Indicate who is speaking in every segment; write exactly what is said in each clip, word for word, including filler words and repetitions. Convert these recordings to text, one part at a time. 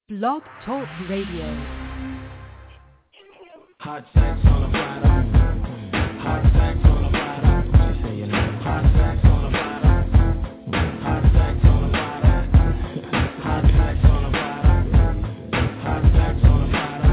Speaker 1: Blog Talk Radio.
Speaker 2: Hot sex on a platter. Hot sex on a platter. Hot sex on a platter. Hot sex on a platter. Hot sex on a platter. Hot sex on a platter.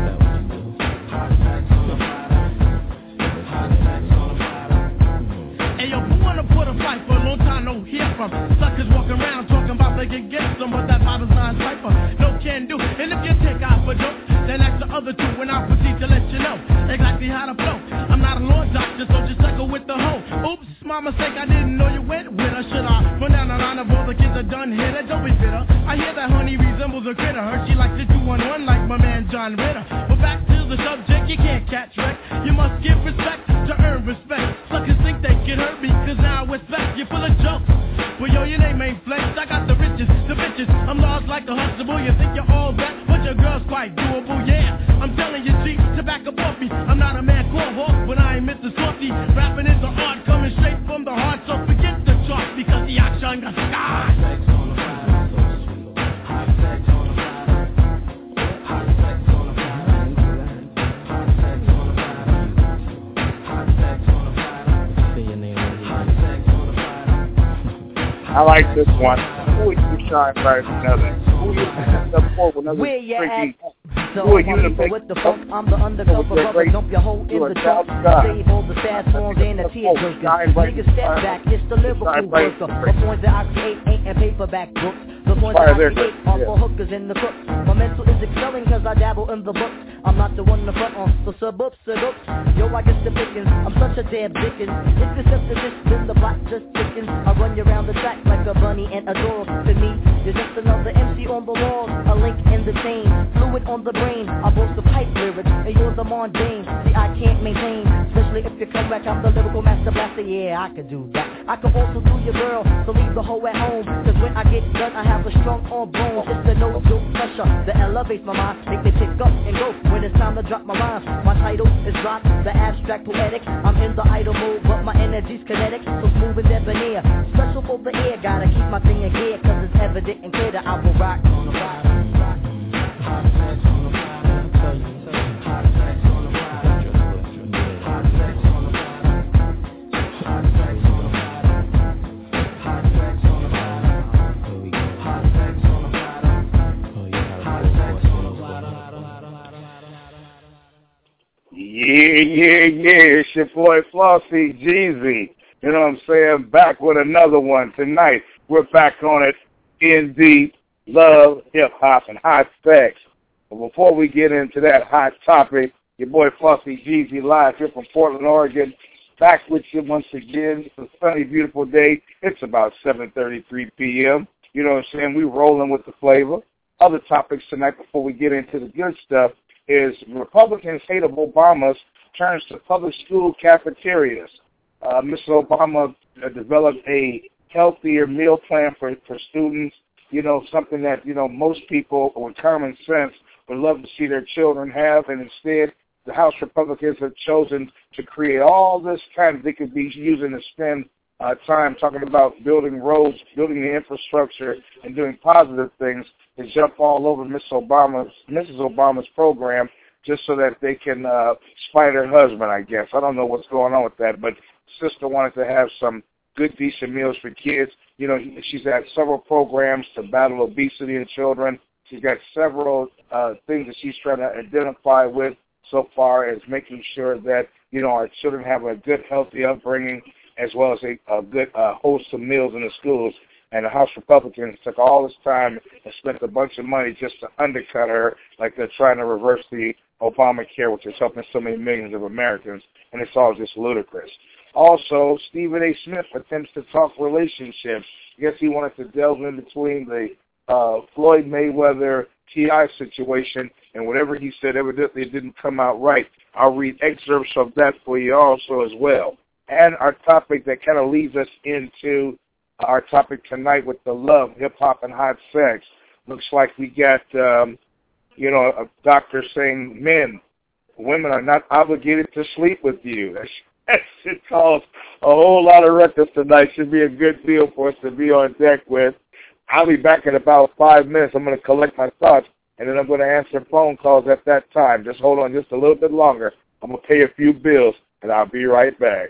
Speaker 2: Hot sex on a platter. Hot sex on a platter. Hey yo, who wanna put a fight for a long time no hear from? Suckers walking around talking about they can get some, but that bottle's not cipher. No can do. And if you take out for dope, then ask the other two and I'll proceed to let you know exactly how to flow. I'm not a law doctor, so just suckle with the hoe. Oops, my mistake, I didn't know you went with her. Should I run down the line of all the kids are done here? That don't be bitter. I hear that honey resembles a critter. Heard she likes to do one one like my man John Ritter. But back to the subject, you can't catch wreck. You must give respect to earn respect. Suckers think they can hurt me, cause now it's back. You're full of jokes. Well, yo, your name ain't Flex. I got the riches, the bitches. I'm large like a Huxtable. You think you're all that, but your girl's quite doable, yeah. I'm telling you, G, to back up off me. I'm not a man called Hawk, but I ain't Mister Softy. Rapping is the art coming straight from the heart, so forget the chart because the action got sky. Hot sex on the platter, so sweet. Hot sex on the platter. Hot sex on the platter. Hot sex on the platter. Hot sex on the platter. Say your name. Hot sex on the platter.
Speaker 3: I like this one. Who are you trying first another? Who are you up for another?
Speaker 4: Where you at? So
Speaker 3: Who are you to make
Speaker 4: with the funk? I'm the undercover brother. Dump your hole in the trunk. Save all the sad songs and the tear jerkers. Niggas step back. It's the lyrical worker. The points that I create ain't in paperback books. The points that I create are for hookers and the crooks. My mental is excelling cause I dabble in the books. I'm not the one in the front on the suburbs, suburbs. Yo, I get the pickings. I'm such a damn dickens. If it's up to this, then the block just thickens. I run you around the track like a bunny and a dog. To me, you're just another M C on the wall. A link in the chain. Fluid on the brain. I boast the pipe lyrics, and you're the mundane. See, I can't maintain, especially if you come back. I'm the lyrical master blaster. Yeah, I can do that. I can also do your girl, so leave the hoe at home. Cause when I get done, I have a strong arm bones. It's the no joke pressure that elevates my mind, make me pick up and go when it's time to drop my rhymes. My title is dropped, the abstract poetic. I'm in the idle mode, but my energy's kinetic, so smooth and debonair. Special for the air, gotta keep my thing in gear, cause it's evident and clear that I will rock on the rock.
Speaker 2: Hot sex on the platter. Hot sex on the platter. Hot sex on the platter. Hot sex on the platter. Hot sex on the platter. Hot sex on the platter. Hot sex on the platter.
Speaker 3: Yeah, yeah, yeah. It's your boy Flossy Jeezy. You know what I'm saying? Back with another one tonight. We're back on it in deep. Love, hip-hop, and hot sex. But before we get into that hot topic, your boy Flossy Jeezy live here from Portland, Oregon. Back with you once again. It's a sunny, beautiful day. It's about seven thirty-three p.m. You know what I'm saying? We're rolling with the flavor. Other topics tonight before we get into the good stuff is Republicans' hate of Obama's turns to public school cafeterias. Uh, Mister Obama uh, developed a healthier meal plan for, for students. You know, something that, you know, most people with common sense would love to see their children have, and instead the House Republicans have chosen to create all this time they could be using to spend uh, time talking about building roads, building the infrastructure, and doing positive things to jump all over Miss Obama's, Missus Obama's program just so that they can uh, spite her husband, I guess. I don't know what's going on with that, but sister wanted to have some good, decent meals for kids. You know, she's had several programs to battle obesity in children. She's got several uh, things that she's trying to identify with so far as making sure that, you know, our children have a good, healthy upbringing as well as a, a good, uh, wholesome meals in the schools. And the House Republicans took all this time and spent a bunch of money just to undercut her, like they're trying to reverse the Obamacare, which is helping so many millions of Americans, and it's all just ludicrous. Also, Stephen A. Smith attempts to talk relationships. I guess he wanted to delve in between the uh, Floyd Mayweather T I situation, and whatever he said evidently it didn't come out right. I'll read excerpts of that for you also as well. And our topic that kind of leads us into our topic tonight with the love, hip-hop, and hot sex. Looks like we got, um, you know, a doctor saying men, women are not obligated to sleep with you. That's That should cause a whole lot of records tonight. Should be a good deal for us to be on deck with. I'll be back in about five minutes. I'm going to collect my thoughts and then I'm going to answer phone calls at that time. Just hold on just a little bit longer. I'm going to pay a few bills, and I'll be right back.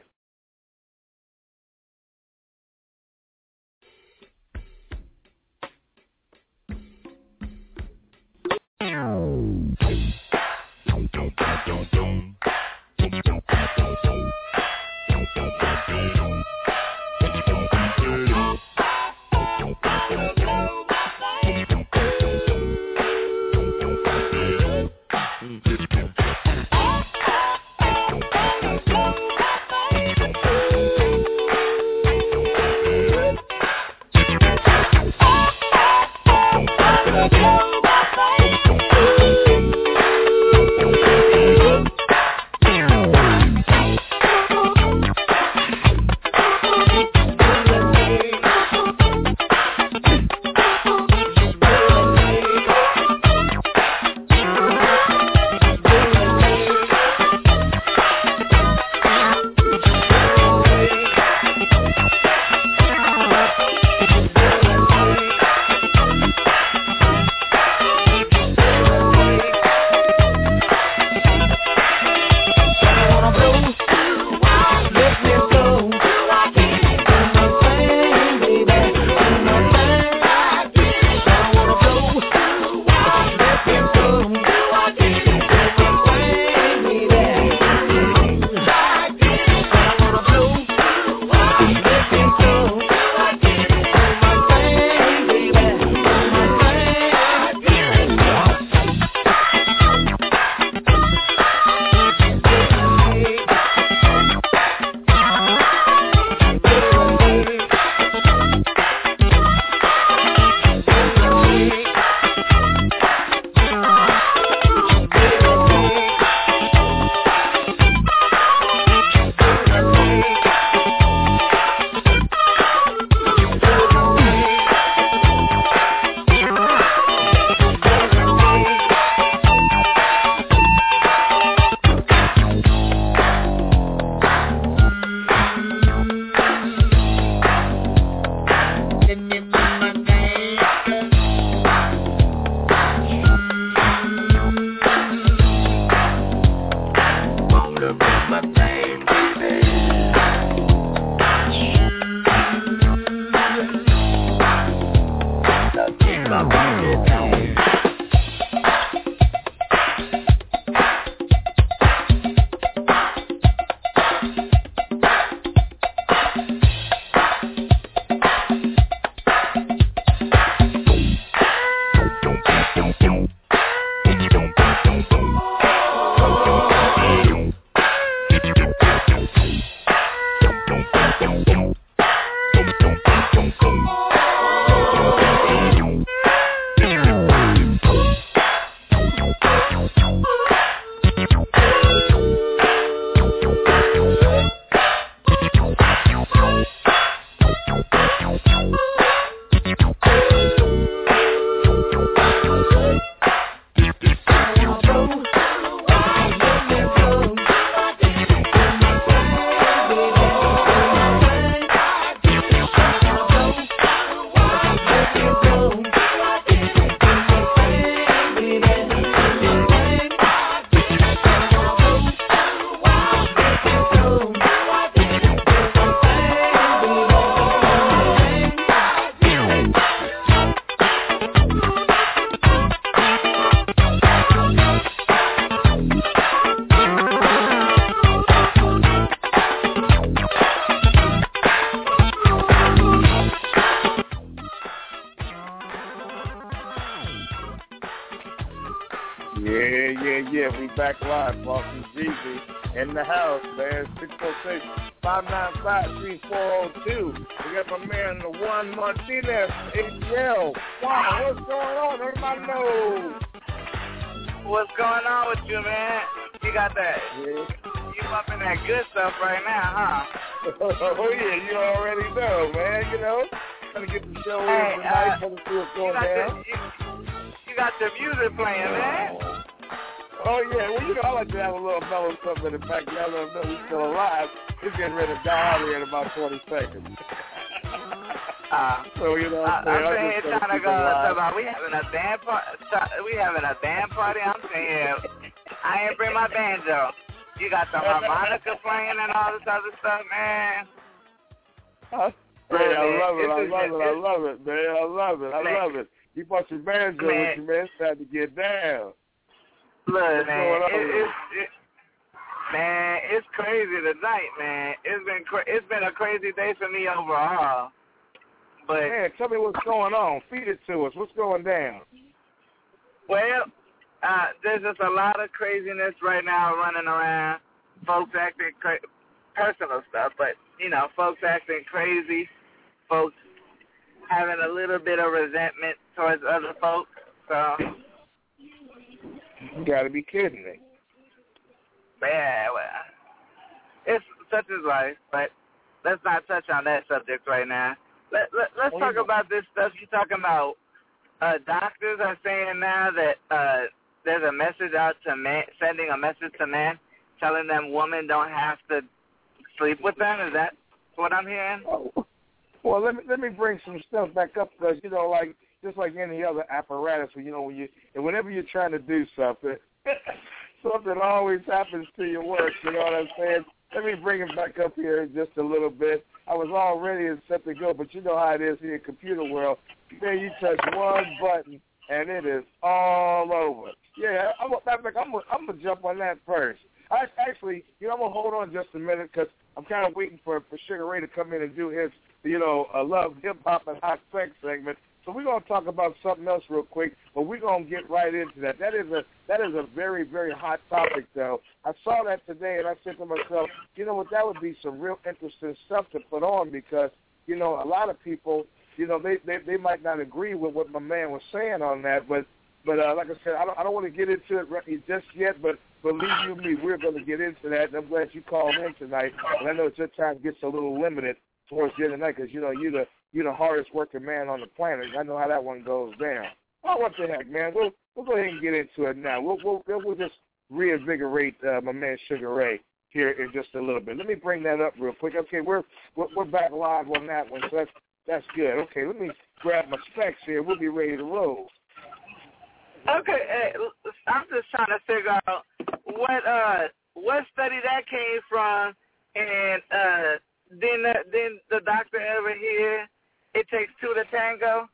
Speaker 3: Back live, Boston Jeezy in the house, man. six oh six, five nine five, three four oh two. We got my man, the Juan Martinez, A T L. Wow, what's going on? Everybody knows.
Speaker 5: What's going on with you, man? You got that.
Speaker 3: Yeah.
Speaker 5: You bumping that good stuff right now, huh?
Speaker 3: Oh, yeah, you already know, man. You know, trying to get the show
Speaker 5: hey,
Speaker 3: in tonight,
Speaker 5: uh,
Speaker 3: trying to see what's going down.
Speaker 5: The, you, you got the music playing, man.
Speaker 3: Oh, yeah. Well, you know, I like to have a little mellow something in the back. Now that we're still alive, it's getting ready to die out here in about twenty seconds.
Speaker 5: Uh,
Speaker 3: so you know,
Speaker 5: uh, I'm saying
Speaker 3: just
Speaker 5: trying to go talk about we having a band party. We having a band party. I'm saying I ain't bring my banjo. You got the harmonica playing and all this other stuff, man.
Speaker 3: Huh? Hey, I love it. I love it. I love it, man. I love it. I love it. You brought your banjo with you, man. It's time to get down.
Speaker 5: Look, man, it, it, it, man, it's crazy tonight, man. It's been cra- it's been a crazy day for me overall. But
Speaker 3: man, tell me what's going on. Feed it to us. What's going down?
Speaker 5: Well, uh, there's just a lot of craziness right now running around. Folks acting cra- personal stuff, but you know, folks acting crazy. Folks having a little bit of resentment towards other folks. So
Speaker 3: you gotta be kidding me.
Speaker 5: Yeah, well, it's such is life, but let's not touch on that subject right now. Let, let, let's talk about this stuff you're talking about. Uh, doctors are saying now that uh, there's a message out to men, sending a message to men, telling them women don't have to sleep with them. Is that what I'm hearing?
Speaker 3: Oh, well, let me let me bring some stuff back up because you know, like just like any other apparatus, you know, when you and whenever you're trying to do something, something always happens to your work. You know what I'm saying? Let me bring it back up here just a little bit. I was all ready and set to go, but you know how it is here in the computer world. Man, you touch one button, and it is all over. Yeah, I'm going I'm I'm to jump on that first. I Actually, you know, I'm going to hold on just a minute because I'm kind of waiting for, for Sugar Ray to come in and do his, you know, uh, love, hip-hop, and hot sex segment. So we're going to talk about something else real quick, but we're going to get right into that. That is a that is a very, very hot topic, though. I saw that today, and I said to myself, you know what, that would be some real interesting stuff to put on because, you know, a lot of people, you know, they, they, they might not agree with what my man was saying on that, but, but uh, like I said, I don't, I don't want to get into it just yet, but believe you me, we're going to get into that, and I'm glad you called in tonight, and I know that your time gets a little limited towards the end of the night because, you know, you're the, you're the hardest working man on the planet. I know how that one goes down. Oh, what the heck, man? We'll, we'll go ahead and get into it now. We'll, we'll, we'll just reinvigorate uh, my man Sugar Ray here in just a little bit. Let me bring that up real quick. Okay, we're, we're, we're back live on that one, so that's, that's good. Okay, let me grab my specs here. We'll be ready to roll.
Speaker 5: Okay, hey, I'm just trying to figure out what uh what study that came from, and uh, didn't the, didn't the doctor ever hear it takes two to tango?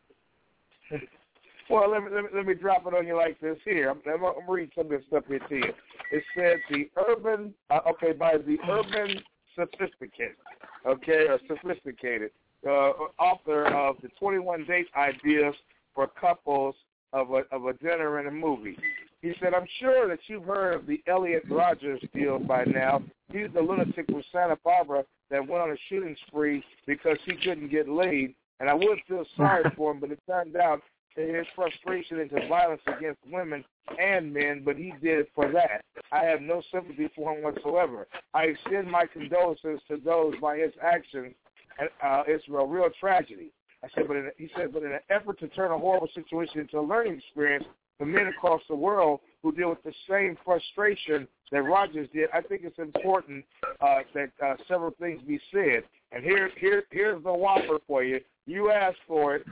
Speaker 3: Well, let me, let me let me drop it on you like this here. I'm, I'm gonna read some of this stuff here to you. It says the urban, uh, okay, by the urban sophisticated, okay, or sophisticated uh, author of the twenty-one date ideas for couples of a of a dinner and a movie. He said, I'm sure that you've heard of the Elliot Rogers deal by now. He's the lunatic from Santa Barbara that went on a shooting spree because he couldn't get laid. And I would feel sorry for him, but it turned out that his frustration into violence against women and men, but he did it for that. I have no sympathy for him whatsoever. I extend my condolences to those by his actions, and uh, it's a real tragedy. I said, but in a, he said, but in an effort to turn a horrible situation into a learning experience for men across the world who deal with the same frustration that Rogers did, I think it's important uh, that uh, several things be said. And here, here, here's the whopper for you. You asked for it,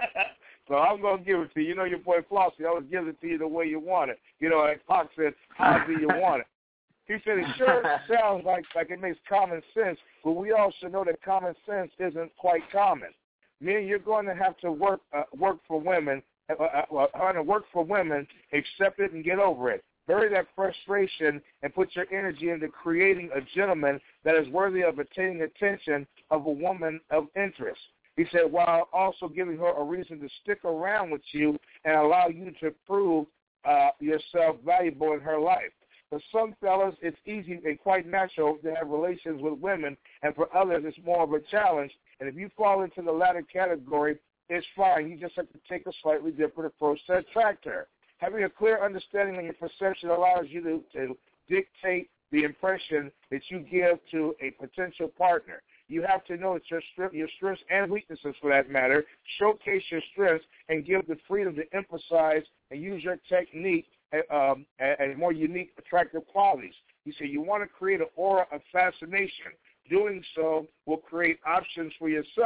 Speaker 3: so I'm going to give it to you. You know your boy Flossie, I always give it to you the way you want it. You know, like Pac said, how do you want it? He said, it sure sounds like, like it makes common sense, but we all should know that common sense isn't quite common. Meaning you're going to have to work uh, work for women, uh, uh, uh, to work for women, accept it and get over it. Bury that frustration and put your energy into creating a gentleman that is worthy of attaining attention of a woman of interest. He said, while also giving her a reason to stick around with you and allow you to prove uh, yourself valuable in her life. For some fellas, it's easy and quite natural to have relations with women, and for others, it's more of a challenge. And if you fall into the latter category, it's fine. You just have to take a slightly different approach to attract her. Having a clear understanding of your perception allows you to, to dictate the impression that you give to a potential partner. You have to know that your, your strengths and weaknesses, for that matter, showcase your strengths and give the freedom to emphasize and use your technique um, and, and more unique, attractive qualities. You say you want to create an aura of fascination. Doing so will create options for yourself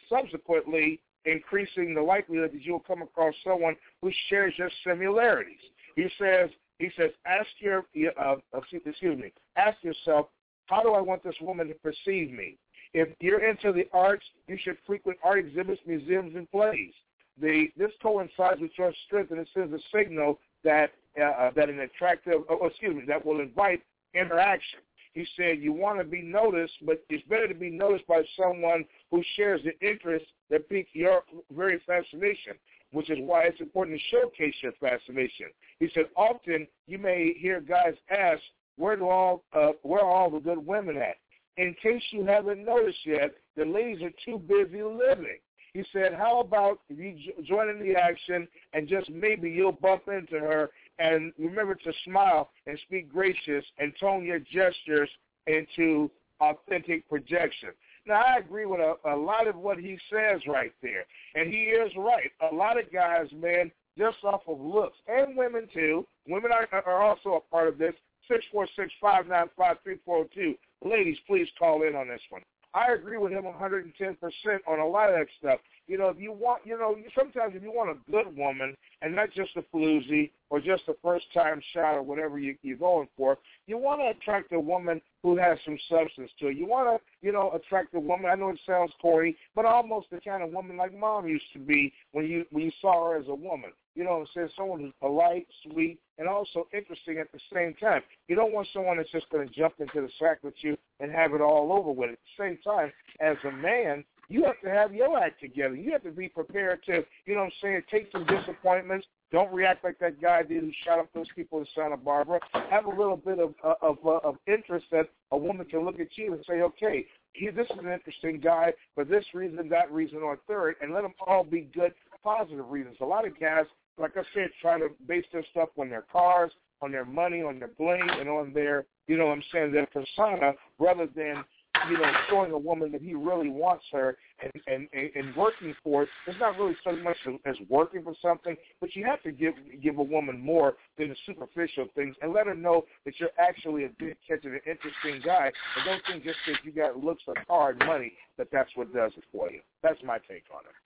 Speaker 3: subsequently increasing the likelihood that you'll come across someone who shares your similarities. He says, he says, ask your, uh, excuse me, ask yourself, how do I want this woman to perceive me? If you're into the arts, you should frequent art exhibits, museums, and plays. The, this coincides with your strength, and it sends a signal that uh, that an attractive, oh, excuse me, that will invite interaction. He said you want to be noticed, but it's better to be noticed by someone who shares the interests that pique your very fascination, which is why it's important to showcase your fascination. He said often you may hear guys ask, where do all uh, where are all the good women at? In case you haven't noticed yet, the ladies are too busy living. He said, how about you join in the action and just maybe you'll bump into her, and remember to smile and speak gracious and tone your gestures into authentic projection. Now, I agree with a, a lot of what he says right there, and he is right. A lot of guys, man, just off of looks, and women too. Women are, are also a part of this. six four six, five nine five, three four zero two. Ladies, please call in on this one. I agree with him one hundred ten percent on a lot of that stuff. You know, if you want, you know, sometimes if you want a good woman and not just a floozy or just a first-time shot or whatever you, you're going for, you want to attract a woman who has some substance to it. You want to, you know, attract a woman, I know it sounds corny, but almost the kind of woman like Mom used to be when you when you saw her as a woman. You know what I'm saying? Someone who's polite, sweet, and also interesting at the same time. You don't want someone that's just going to jump into the sack with you and have it all over with. At the same time, as a man, you have to have your act together. You have to be prepared to, you know what I'm saying, take some disappointments. Don't react like that guy did who shot up those people in Santa Barbara. Have a little bit of of, uh, of interest that a woman can look at you and say, okay, he, this is an interesting guy for this reason, that reason, or third, and let them all be good, positive reasons. A lot of guys, like I said, try to base their stuff on their cars, on their money, on their bling, and on their, you know what I'm saying, their persona, rather than, you know, showing a woman that he really wants her and, and, and working for it. It's not really so much as working for something, but you have to give give a woman more than the superficial things and let her know that you're actually a good catch and an interesting guy, and don't think just because you got looks or car and money that that's what does it for you. That's my take on it.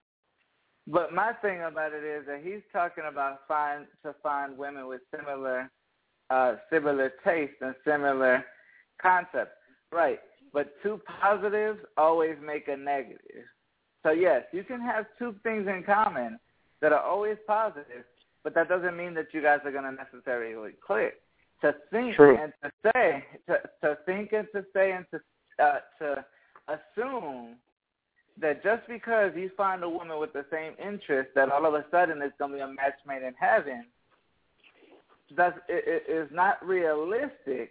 Speaker 5: But my thing about it is that he's talking about find to find women with similar uh, similar tastes and similar concepts. Right. But two positives always make a negative. So, yes, you can have two things in common that are always positive, but that doesn't mean that you guys are going to necessarily click. To think True. and to say, to, to think and to say and to uh, to assume that just because you find a woman with the same interest that all of a sudden it's going to be a match made in heaven, that's, it, it is not realistic,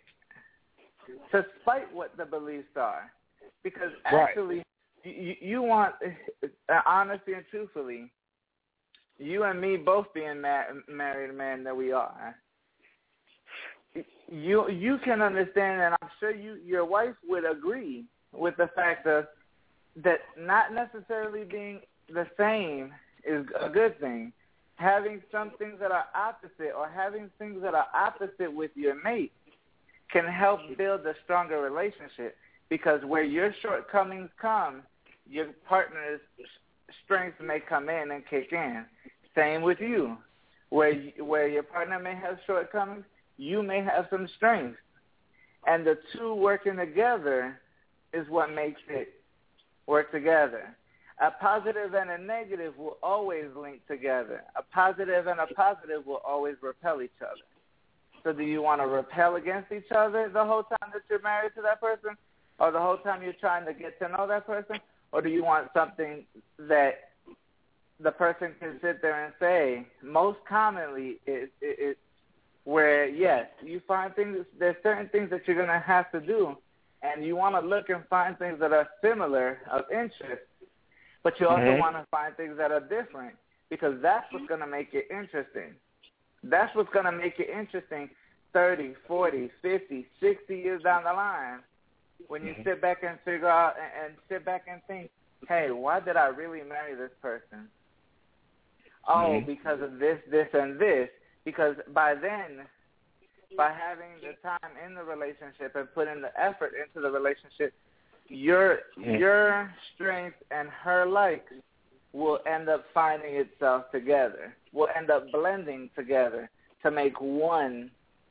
Speaker 5: despite what the beliefs are. Because actually, right. you, you want, uh, honestly and truthfully, you and me both being ma- married men that we are, you you can understand, and I'm sure you your wife would agree with the fact of, that not necessarily being the same is a good thing. Having some things that are opposite or having things that are opposite with your mate can help build a stronger relationship, because where your shortcomings come, your partner's strengths may come in and kick in. Same with you. Where where your partner may have shortcomings, you may have some strengths. And the two working together is what makes it work together. A positive and a negative will always link together. A positive and a positive will always repel each other. So do you want to repel against each other the whole time that you're married to that person, or the whole time you're trying to get to know that person, or do you want something that the person can sit there and say? Most commonly, it, it, it's where, yes, you find things, there's certain things that you're going to have to do, and you want to look and find things that are similar of interest, but you also mm-hmm. want to find things that are different, because that's what's going to make it interesting. That's what's going to make it interesting thirty, forty, fifty, sixty years down the line, when you mm-hmm. sit back and figure out and, and sit back and think, hey, why did I really marry this person? Oh, mm-hmm. because of this, this, and this. Because by then, by having the time in the relationship and putting the effort into the relationship, your your strength and her likes will end up finding itself together, will end up blending together to make one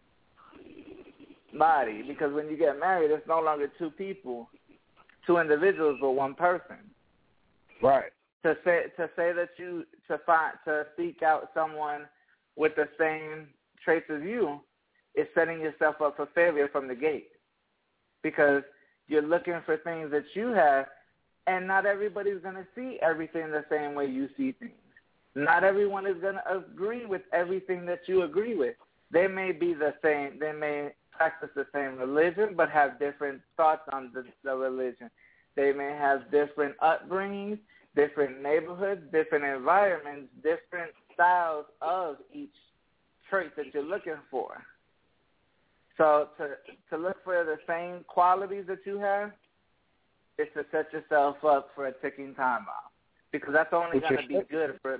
Speaker 5: body. Because when you get married, it's no longer two people, two individuals, but one person.
Speaker 3: Right.
Speaker 5: To say to say that you to find to seek out someone with the same traits as you is setting yourself up for failure from the gate, because you're looking for things that you have, and not everybody's going to see everything the same way you see things. Not everyone is going to agree with everything that you agree with. They may be the same. They may practice the same religion, but have different thoughts on the, the religion. They may have different upbringings, different neighborhoods, different environments, different styles of each trait that you're looking for. So to to look for the same qualities that you have is to set yourself up for a ticking time bomb, because that's only going to be good for it.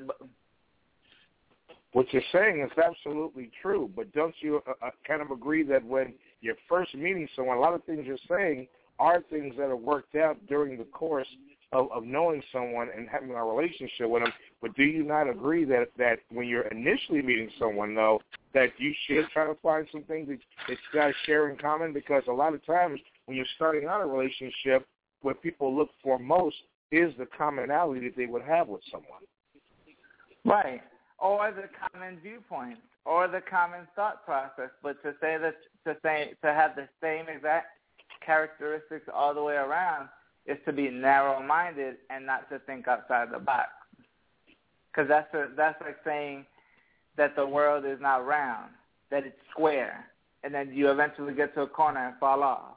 Speaker 3: What you're saying is absolutely true, but don't you uh, kind of agree that when you're first meeting someone, a lot of things you're saying are things that are worked out during the course of, of knowing someone and having a relationship with them, but do you not agree that, that when you're initially meeting someone, though, that you should try to find some things that, that you got to share in common? Because a lot of times when you're starting out a relationship, what people look for most is the commonality that they would have with someone.
Speaker 5: Right. Or the common viewpoint, or the common thought process. But to say that, to say, to have the same exact characteristics all the way around is to be narrow-minded and not to think outside the box. Because that's a, that's like saying that the world is not round, that it's square, and then you eventually get to a corner and fall off.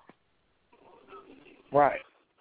Speaker 3: Right.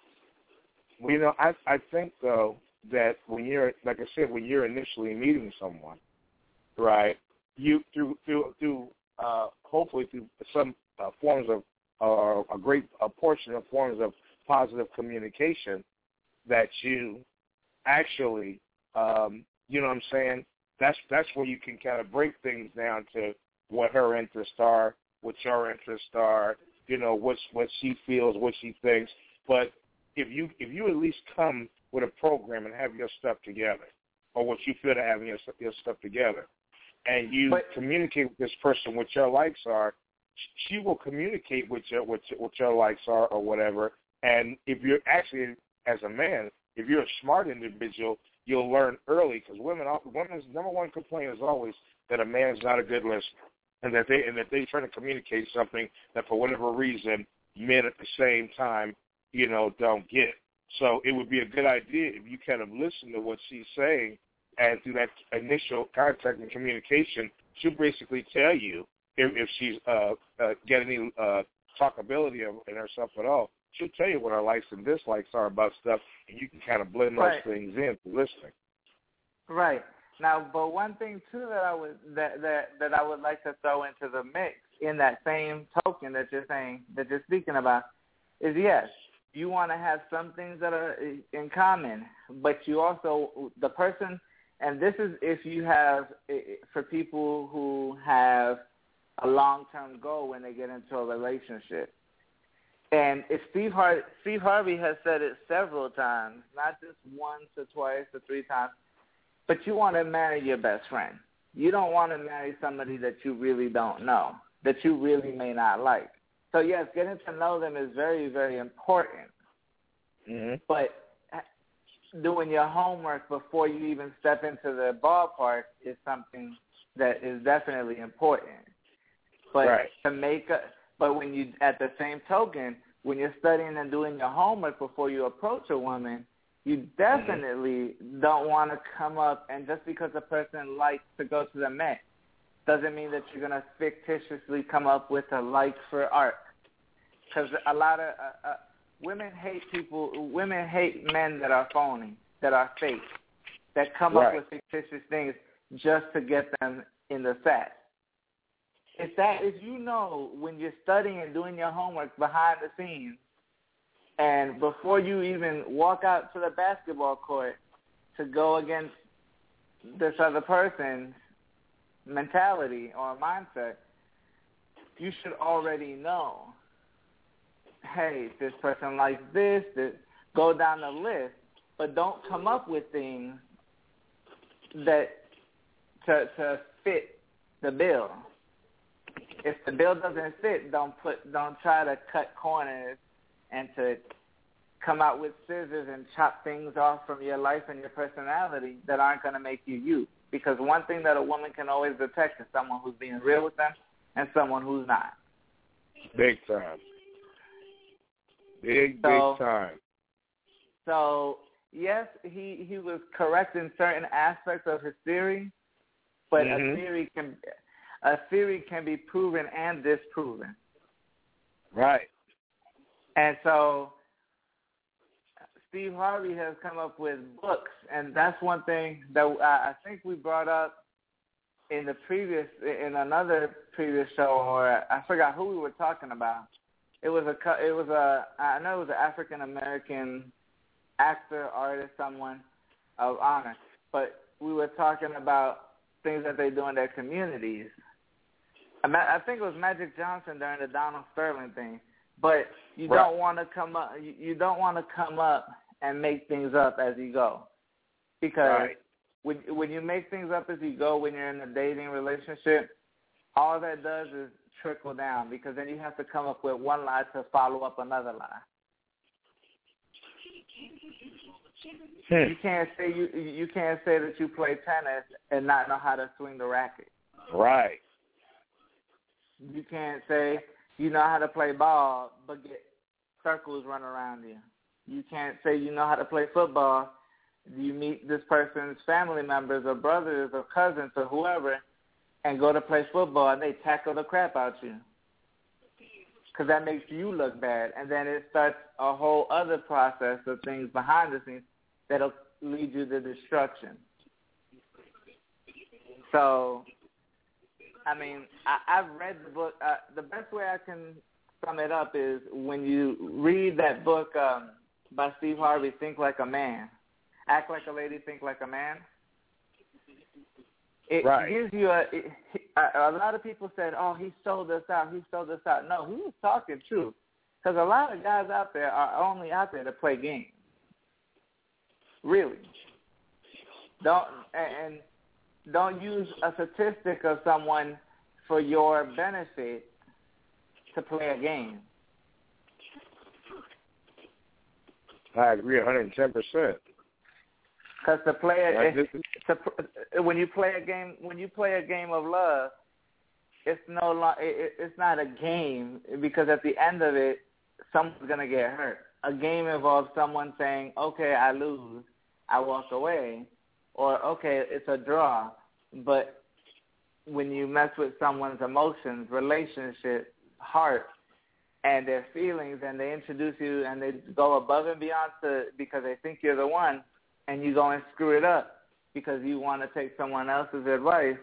Speaker 3: Well, you know, I I think though that when you're, like I said, when you're initially meeting someone, right, you through through through uh, hopefully through some uh, forms of uh, a great a portion of forms of positive communication, that you actually, um, you know what I'm saying, that's that's where you can kind of break things down to what her interests are, what your interests are, you know, what's what she feels, what she thinks. But if you if you at least come with a program and have your stuff together, or what you feel to have your your stuff together, and you but, communicate with this person what your likes are, she will communicate what your what your, what your likes are or whatever. And if you're actually, as a man, if you're a smart individual, you'll learn early, because women, women's number one complaint is always that a man is not a good listener, and that they and that they try to communicate something that for whatever reason men at the same time, you know, don't get. So it would be a good idea if you kind of listen to what she's saying, and through that initial contact and communication, she'll basically tell you if, if she's uh, uh, getting any uh, talkability in herself at all. She'll tell you what her likes and dislikes are about stuff, and you can kind of blend
Speaker 5: right.
Speaker 3: those things in through listening.
Speaker 5: Right. Now, but one thing too that I would that, that that I would like to throw into the mix in that same token that you're saying that you're speaking about is, yes, you want to have some things that are in common, but you also, the person, and this is if you have, for people who have a long-term goal when they get into a relationship. And if Steve, Har- Steve Harvey has said it several times, not just once or twice or three times, but you want to marry your best friend. You don't want to marry somebody that you really don't know, that you really may not like. So, yes, getting to know them is very, very important.
Speaker 3: Mm-hmm.
Speaker 5: But doing your homework before you even step into the ballpark is something that is definitely important. But
Speaker 3: right.
Speaker 5: to make a, but when you, at the same token, when you're studying and doing your homework before you approach a woman, you definitely mm-hmm. don't want to come up and just because a person likes to go to the Met doesn't mean that you're going to fictitiously come up with a like for art. Because a lot of uh, uh, women hate people, women hate men that are phony, that are fake, that come
Speaker 3: right.
Speaker 5: up with fictitious things just to get them in the set. If that, if you know when you're studying and doing your homework behind the scenes, and before you even walk out to the basketball court to go against this other person's mentality or mindset, you should already know hey, this person likes this, this, go down the list, but don't come up with things that to to fit the bill. If the bill doesn't fit, don't put don't try to cut corners and to come out with scissors and chop things off from your life and your personality that aren't going to make you you. Because one thing that a woman can always detect is someone who's being real with them and someone who's not.
Speaker 3: Big time. Big,
Speaker 5: so,
Speaker 3: big time.
Speaker 5: So, yes, he, he was correct in certain aspects of his theory, but mm-hmm. a theory can a theory can be proven and disproven.
Speaker 3: Right.
Speaker 5: And so Steve Harvey has come up with books, and that's one thing that I think we brought up in the previous, in another previous show, or I forgot who we were talking about. It was a, it was a, I know it was an African American actor, artist, someone of honor, but we were talking about things that they do in their communities. I think it was Magic Johnson during the Donald Sterling thing, but you
Speaker 3: right.
Speaker 5: don't want to come up, you, you don't want to come up and make things up as you go, because
Speaker 3: right.
Speaker 5: when when you make things up as you go, when you're in a dating relationship, all that does is trickle down, because then you have to come up with one lie to follow up another lie.
Speaker 3: Hmm.
Speaker 5: You can't say you you can't say that you play tennis and not know how to swing the racket.
Speaker 3: Right.
Speaker 5: You can't say you know how to play ball but get circles run around you. You can't say you know how to play football. You meet this person's family members or brothers or cousins or whoever and go to play football and they tackle the crap out you, because that makes you look bad. And then it starts a whole other process of things behind the scenes that'll lead you to destruction. So, I mean, I, I've read the book. Uh, the best way I can sum it up is when you read that book um, by Steve Harvey, Think Like a Man, Act Like a Lady, Think Like a Man. It
Speaker 3: right.
Speaker 5: gives you a, it, a, a lot of people said, oh, he sold us out, he sold us out. No, he was talking truth, because a lot of guys out there are only out there to play games. Really. Don't and don't use a statistic of someone for your benefit to play a game.
Speaker 3: I agree one hundred ten percent.
Speaker 5: Because to play a, it, to, when you play a game, when you play a game of love, it's no lo- it, it's not a game, because at the end of it, someone's gonna get hurt. A game involves someone saying, "Okay, I lose, I walk away," or "Okay, it's a draw." But when you mess with someone's emotions, relationship, heart, and their feelings, and they introduce you and they go above and beyond to because they think you're the one, and you go and screw it up because you want to take someone else's advice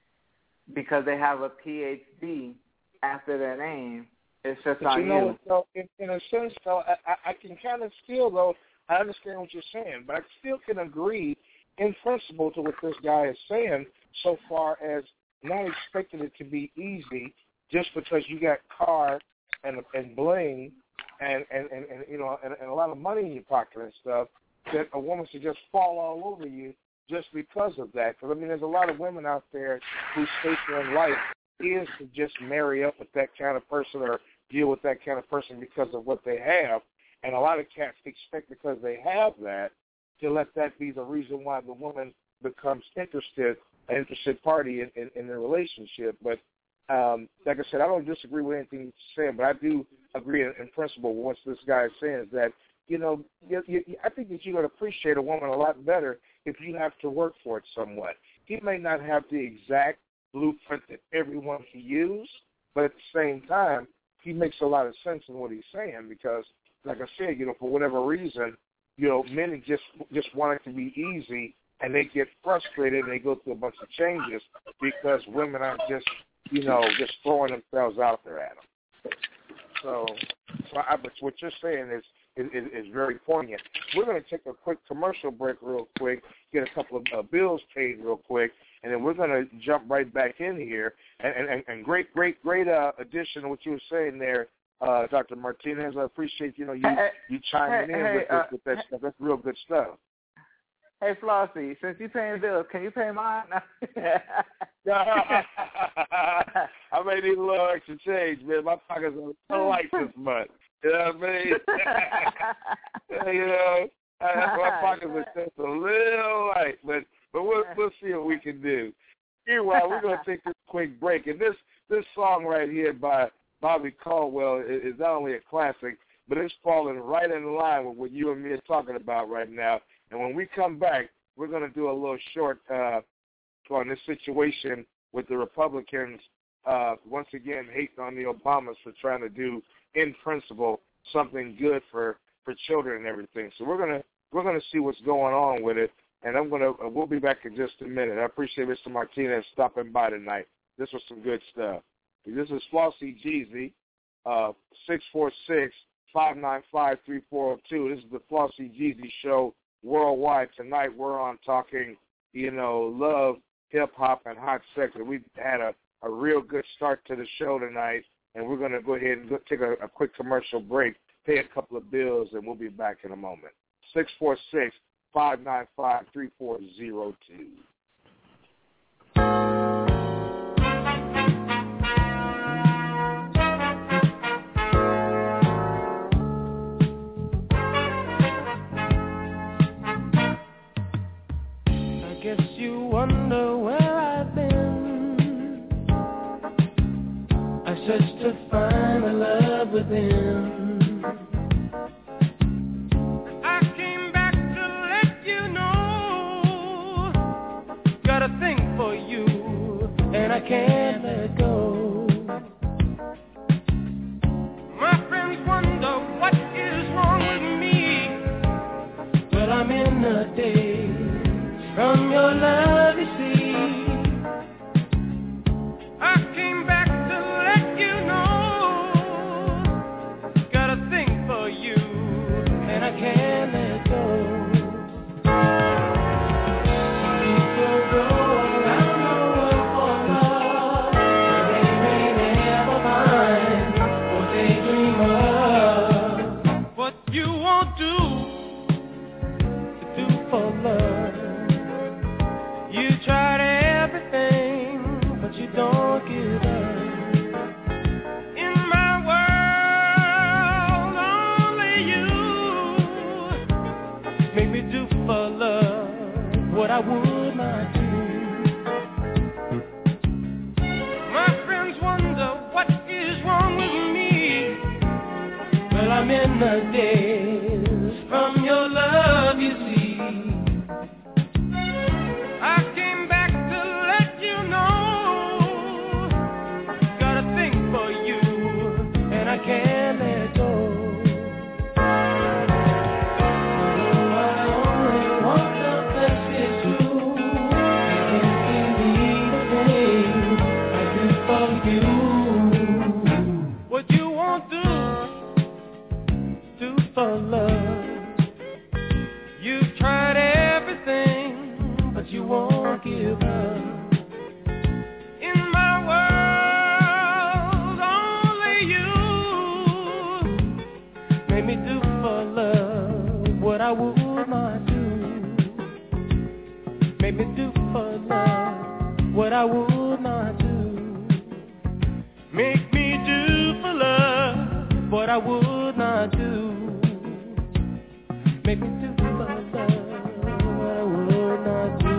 Speaker 5: because they have a P H D after their name, it's just
Speaker 3: but
Speaker 5: on
Speaker 3: you. Know,
Speaker 5: you.
Speaker 3: though, in, in a sense, though, I, I can kind of still, though, I understand what you're saying, but I still can agree in principle to what this guy is saying so far as not expecting it to be easy just because you got car and and bling and, and, and, and you know and, and a lot of money in your pocket and stuff, that a woman should just fall all over you just because of that. Because, I mean, there's a lot of women out there whose station in life is to just marry up with that kind of person or deal with that kind of person because of what they have. And a lot of cats expect because they have that to let that be the reason why the woman becomes interested, an interested party in, in, in the relationship. But um, like I said, I don't disagree with anything you're saying, but I do agree in, in principle with what this guy is saying is that, you know, you, you, I think that you're going to appreciate a woman a lot better if you have to work for it somewhat. He may not have the exact blueprint that everyone can use, but at the same time, he makes a lot of sense in what he's saying because, like I said, you know, for whatever reason, you know, men just just want it to be easy, and they get frustrated and they go through a bunch of changes because women aren't just, you know, just throwing themselves out there at them. So, so I, but what you're saying is, is, is very poignant. We're going to take a quick commercial break real quick, get a couple of uh, bills paid real quick, and then we're going to jump right back in here. And, and, and great, great, great uh, addition to what you were saying there, uh, Doctor Martinez. I appreciate, you know, you,
Speaker 5: hey,
Speaker 3: you chiming
Speaker 5: hey,
Speaker 3: in
Speaker 5: hey,
Speaker 3: with,
Speaker 5: uh,
Speaker 3: with that stuff. That's real good stuff.
Speaker 5: Hey, Flossie, since you paying bills, can you pay mine?
Speaker 3: I may need a little extra change, man. My pockets are so light this month. You know what I mean? You know, my pockets are just a little light, but but we'll we'll see what we can do. Meanwhile, we're gonna take this quick break, and this this song right here by Bobby Caldwell is, is not only a classic, but it's falling right in line with what you and me are talking about right now. And when we come back, we're going to do a little short uh, on this situation with the Republicans, uh, once again, hating on the Obamas for trying to do, in principle, something good for, for children and everything. So we're going to we're going to see what's going on with it, and I'm going to uh, we'll be back in just a minute. I appreciate Mister Martinez stopping by tonight. This was some good stuff. This is Flossie Jeezy, uh, six four six, five nine five, three four zero two. This is the Flossie Jeezy Show. Worldwide tonight, we're on talking, you know, love, hip-hop, and hot sex. And we've had a, a real good start to the show tonight, and we're going to go ahead and go take a, a quick commercial break, pay a couple of bills, and we'll be back in a moment. six four six, five nine five, three four zero two.
Speaker 2: Guess you wonder where I've been. I searched to find the love within. I came back to let you know. Got a thing for you, and I can't let go. My friends wonder what is wrong with me. Well, I'm in the daze from your love, you see. I came back to let you know. Got a thing for you, and I can't let go. People go around the world for love, but they may never find what they dream of. What you won't do to do for love. You tried everything, but you don't give up. In my world, only you make me do for love what I would not do. My friends wonder what is wrong with me. Well, I'm in the daze from your love, you see. I came back to let you know. Got a thing for you, and I can't let go. Oh, I only want the best, it's true. You can believe the thing I do for you. What you won't do, do for love. You've tried everything, but you won't give up. In my world, only you made me do for love what I would not do. Made me do for love what I would not do. Make me do for love what I would not do. Make me do for love what I would not do.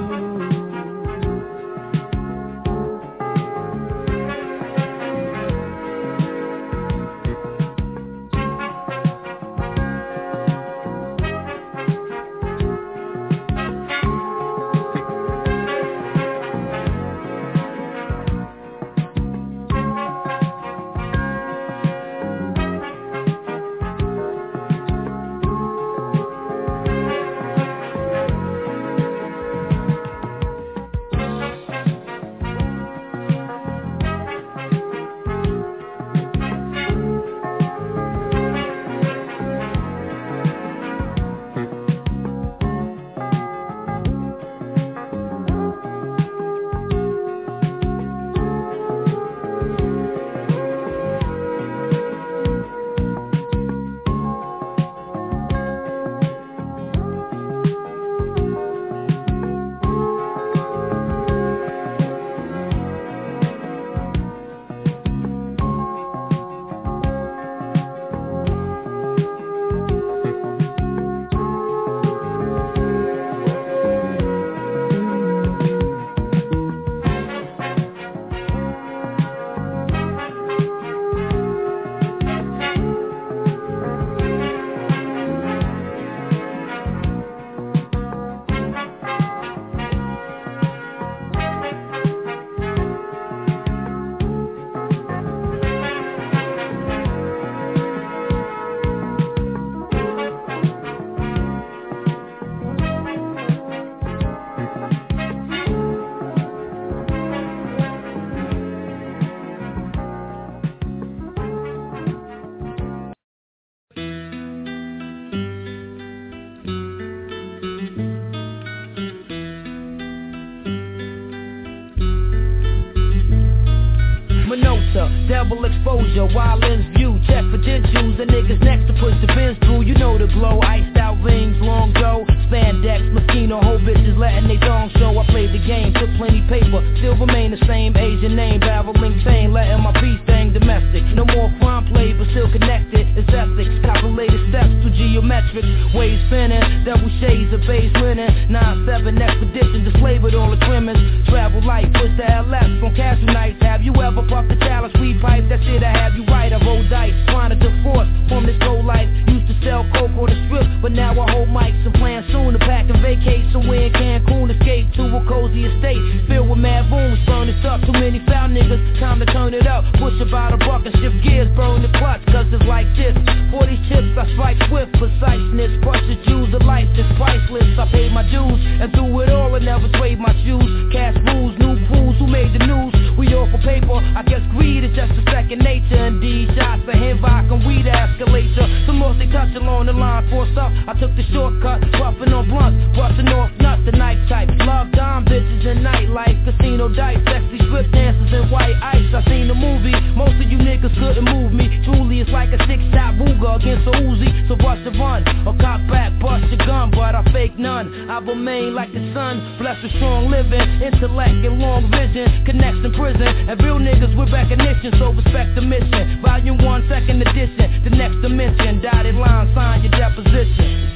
Speaker 6: double exposure, wild lens view. Check for dentures and niggas next to push the bins through. You know the glow, iced out rings, long dough, spandex, mosquito, whole bitches letting they thong show. I played the game, took plenty paper, still remain the same Asian name, barreling chain, letting my peace thing domestic. No more crime played, but still connected. It's ethics, calculated steps to geometric ways spinning, double shades of base linen, nine seven expedition display with all the trimmings. Travel light, push the L S on casual nights. Have you ever puffed a chalice, weed pipe? That shit I have you right. I roll dice, trying to divorce from this whole life. Used to sell coke on the strip, but now I hold mics and plan soon to pack and vacate somewhere in Cancun, escape to a cozy estate filled with mad rooms. Furnished up, too many foul niggas, time to turn it up. Push about a buck and shift gears, burn the clutch, cause it's like this. For these chips I strike swift, preciseness, precious Jews of life that's priceless. I paid my dues and through it all I never trade my shoes. Cash rules, new crews, who made the news? We all for paper, I guess greed is just a second nature. Indeed, shots for him, vodka and weed escalator. Some more they touch along the line for stuff. I took the shortcut, puffing on blunts, busting off nuts, the knife type. Love dime bitches and nightlife, casino dice, sexy strip dancers and white ice. I seen the movie, most of you niggas couldn't move me. Truly, it's like a six-shot Ruger against a Uzi. So bust a run, or cop back, bust your gun, but I fake none. I remain like the sun, blessed with strong living, intellect and long vision, connects in prison, and real niggas with recognition, so respect the mission. Volume one, second edition, the next dimension, dotted line, sign your deposition.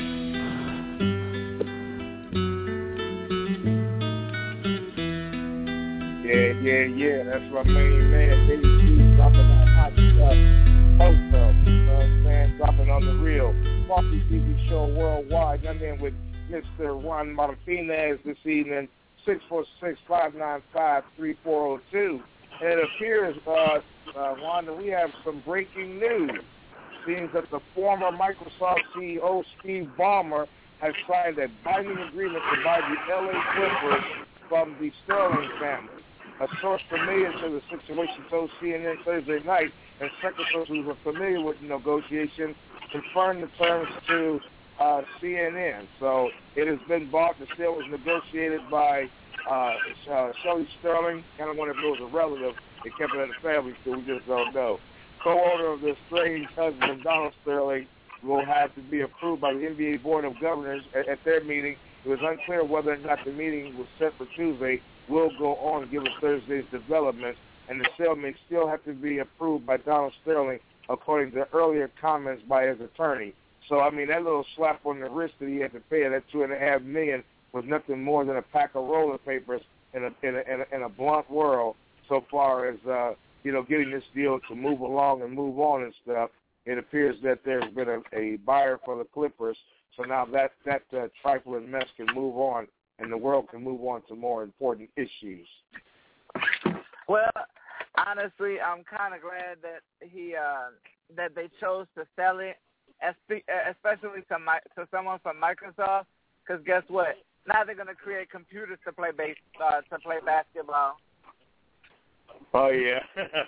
Speaker 3: Yeah, yeah, yeah, that's my main man, Baby G, dropping that hot stuff. Post up, you know what I'm saying? Dropping on the real. Flossy T V show worldwide. I'm in with Mister Juan Martinez this evening, six four six, five nine five, three four zero two. And it appears, uh, uh, Juan, that we have some breaking news. Seems that the former Microsoft C E O, Steve Ballmer, has signed a binding agreement to buy the L A Clippers from the Sterling family. A source familiar to the situation told C N N Thursday night, and secretaries who were familiar with the negotiations confirmed the terms to uh, C N N. So it has been bought. The sale was negotiated by uh, uh, Shelley Sterling. Kind of wonder if it was a relative. They kept it at the family, so we just don't know. Co-owner of the estranged husband, Donald Sterling, will have to be approved by the N B A Board of Governors at, at their meeting. It was unclear whether or not the meeting was set for Tuesday. Will go on given Thursday's developments, and the sale may still have to be approved by Donald Sterling, according to earlier comments by his attorney. So, I mean, that little slap on the wrist that he had to pay, that two and a half million, was nothing more than a pack of roller papers in a in a, in a, in a blunt world. So far as uh, you know, getting this deal to move along and move on and stuff, it appears that there's been a, a buyer for the Clippers. So now that that uh, trifling mess can move on, and the world can move on to more important issues.
Speaker 5: Well, honestly, I'm kind of glad that he uh, that they chose to sell it, especially to my, to someone from Microsoft. Because guess what? Now they're going to create computers to play base uh, to play basketball.
Speaker 3: Oh yeah,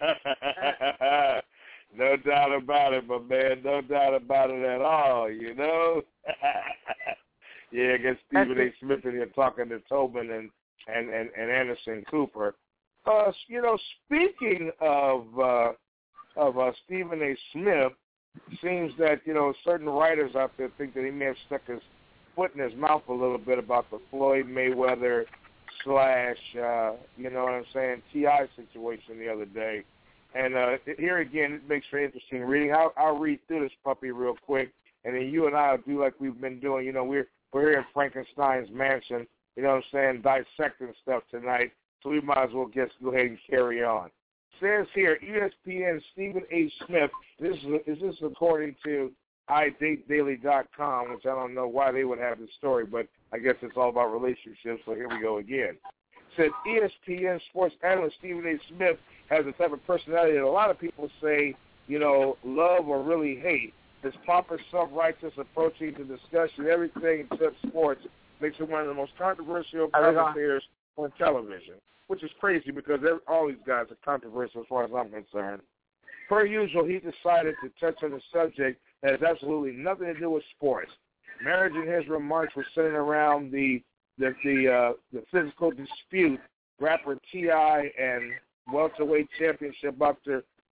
Speaker 3: no doubt about it, my man. No doubt about it at all. You know. Yeah, I guess Stephen A. Smith in here talking to Tobin and, and, and, and Anderson Cooper. Uh, you know, speaking of uh, of uh, Stephen A. Smith, seems that, you know, certain writers out there think that he may have stuck his foot in his mouth a little bit about the Floyd Mayweather slash, uh, you know what I'm saying, T I situation the other day. And uh, here again, it makes for interesting reading. I'll, I'll read through this puppy real quick, and then you and I will do like we've been doing. You know, we're we're here in Frankenstein's mansion, you know what I'm saying, dissecting stuff tonight, so we might as well just go ahead and carry on. It says here, E S P N Stephen A. Smith, this is, is this according to i date daily dot com, which I don't know why they would have this story, but I guess it's all about relationships, so here we go again. It says E S P N sports analyst Stephen A. Smith has the type of personality that a lot of people say, you know, love or really hate. His pompous, self-righteous approach to discussion, everything except sports, makes him one of the most controversial commentators on television, which is crazy because all these guys are controversial as far as I'm concerned. Per usual, he decided to touch on a subject that has absolutely nothing to do with sports. Marriage and his remarks were centered around the the the, uh, the physical dispute rapper T I and welterweight championship boxer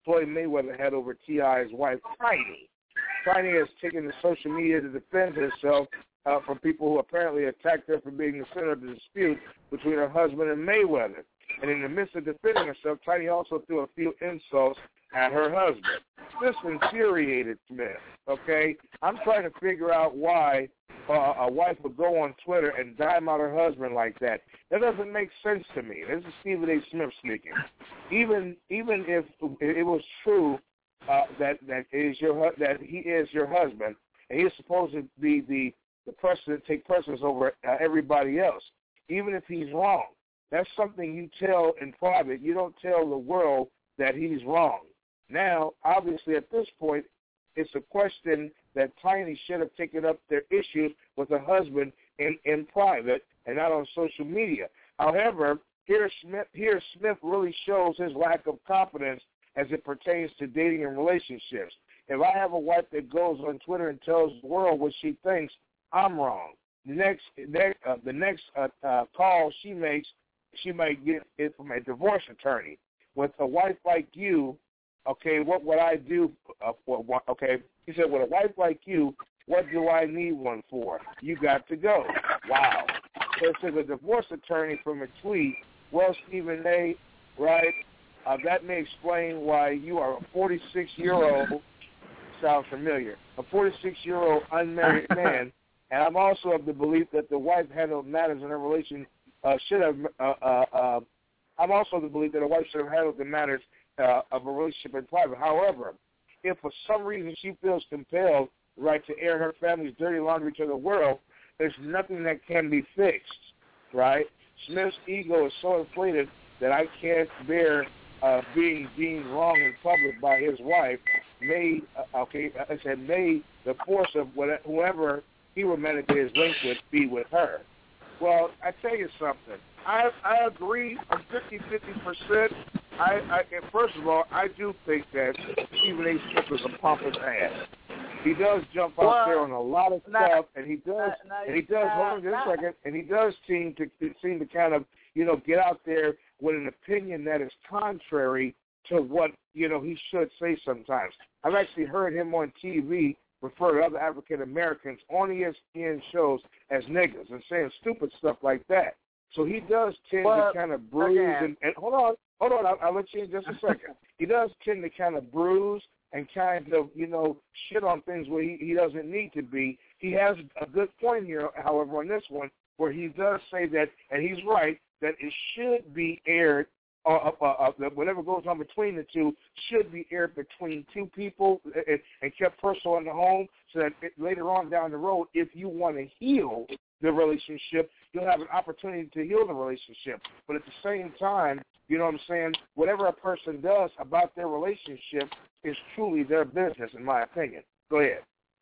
Speaker 3: Floyd Mayweather had over T I's wife, Tiny. Tiny has taken to social media to defend herself uh, from people who apparently attacked her for being the center of the dispute between her husband and Mayweather. And in the midst of defending herself, Tiny also threw a few insults at her husband. This infuriated Smith, okay? I'm trying to figure out why uh, a wife would go on Twitter and dime out her husband like that. That doesn't make sense to me. This is Stephen A. Smith speaking. Even even if it was true uh, that that is your that he is your husband and he's supposed to be the the precedent, take precedence over uh, everybody else, even if he's wrong, that's something you tell in private. You don't tell the world that he's wrong. Now, obviously, at this point, it's a question that Tiny should have taken up their issues with her husband in, in private and not on social media. However, here Smith, here Smith really shows his lack of confidence as it pertains to dating and relationships. If I have a wife that goes on Twitter and tells the world what she thinks, I'm wrong. The next, next uh, the next uh, uh, call she makes, she might get it from a divorce attorney. With a wife like you, okay, what would I do? Uh, for, okay, he said, with a wife like you, what do I need one for? You got to go. Wow. So it says a divorce attorney from a tweet. Well, Stephen A., right, uh, that may explain why you are a forty-six-year-old, sounds familiar, a forty-six-year-old unmarried man, and I'm also of the belief that the wife handled matters in her relation, uh, should have, uh, uh, uh, I'm also of the belief that a wife should have handled the matters uh, of a relationship in private. However, if for some reason she feels compelled, right, to air her family's dirty laundry to the world, there's nothing that can be fixed, right? Smith's ego is so inflated that I can't bear uh, being deemed wrong in public by his wife. May, uh, okay, I said, may the force of whatever, whoever he romantically is linked with be with her. Well, I tell you something. I I agree a fifty-fifty percent. I, I first of all, I do think that Stephen A. Smith is a pompous ass. He does jump out well, there on a lot of not, stuff, and he does, not, not, and he does. Not, hold on just not. a second, and he does seem to seem to kind of, you know, get out there with an opinion that is contrary to what, you know, he should say sometimes. I've actually heard him on T V refer to other African Americans on E S P N shows as niggas and saying stupid stuff like that. So he does tend well, to kind of bruise and, and hold on, hold on, I'll, I'll let you in just a second. He does tend to kind of bruise and kind of, you know, shit on things where he, he doesn't need to be. He has a good point here, however, on this one, where he does say that, and he's right, that it should be aired, uh, uh, uh, whatever goes on between the two should be aired between two people and, and kept personal in the home, so that it, later on down the road, if you want to heal the relationship, you'll have an opportunity to heal the relationship. But at the same time, you know what I'm saying, whatever a person does about their relationship is truly their business, in my opinion. Go ahead.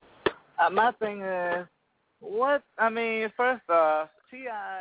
Speaker 5: Uh, my thing is, what, I mean, first off, T I,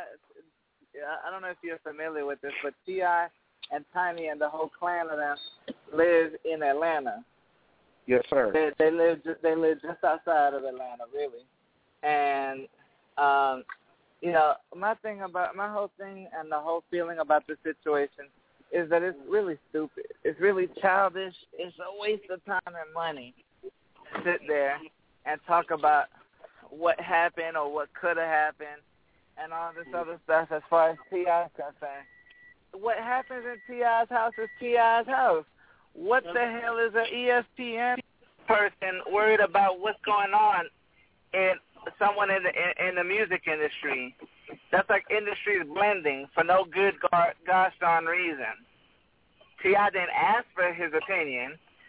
Speaker 5: I don't know if you're familiar with this, but T I and Tiny and the whole clan of them live in Atlanta.
Speaker 3: Yes, sir.
Speaker 5: They, they live just, they live just outside of Atlanta, really. And, um, you know, my thing about, my whole thing and the whole feeling about this situation is that it's really stupid. It's really childish. It's a waste of time and money to sit there and talk about what happened or what could have happened and all this other stuff as far as T I is concerned. What happens in T I's house is T I's house. What the hell is an E S P N person worried about what's going on in someone in the in, in the music industry? That's like industries blending for no good gar- gosh darn reason. T I didn't ask for his opinion.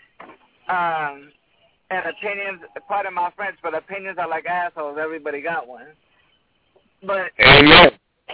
Speaker 5: Um, and opinions, pardon my French, but opinions are like assholes. Everybody got one. But
Speaker 3: Amen.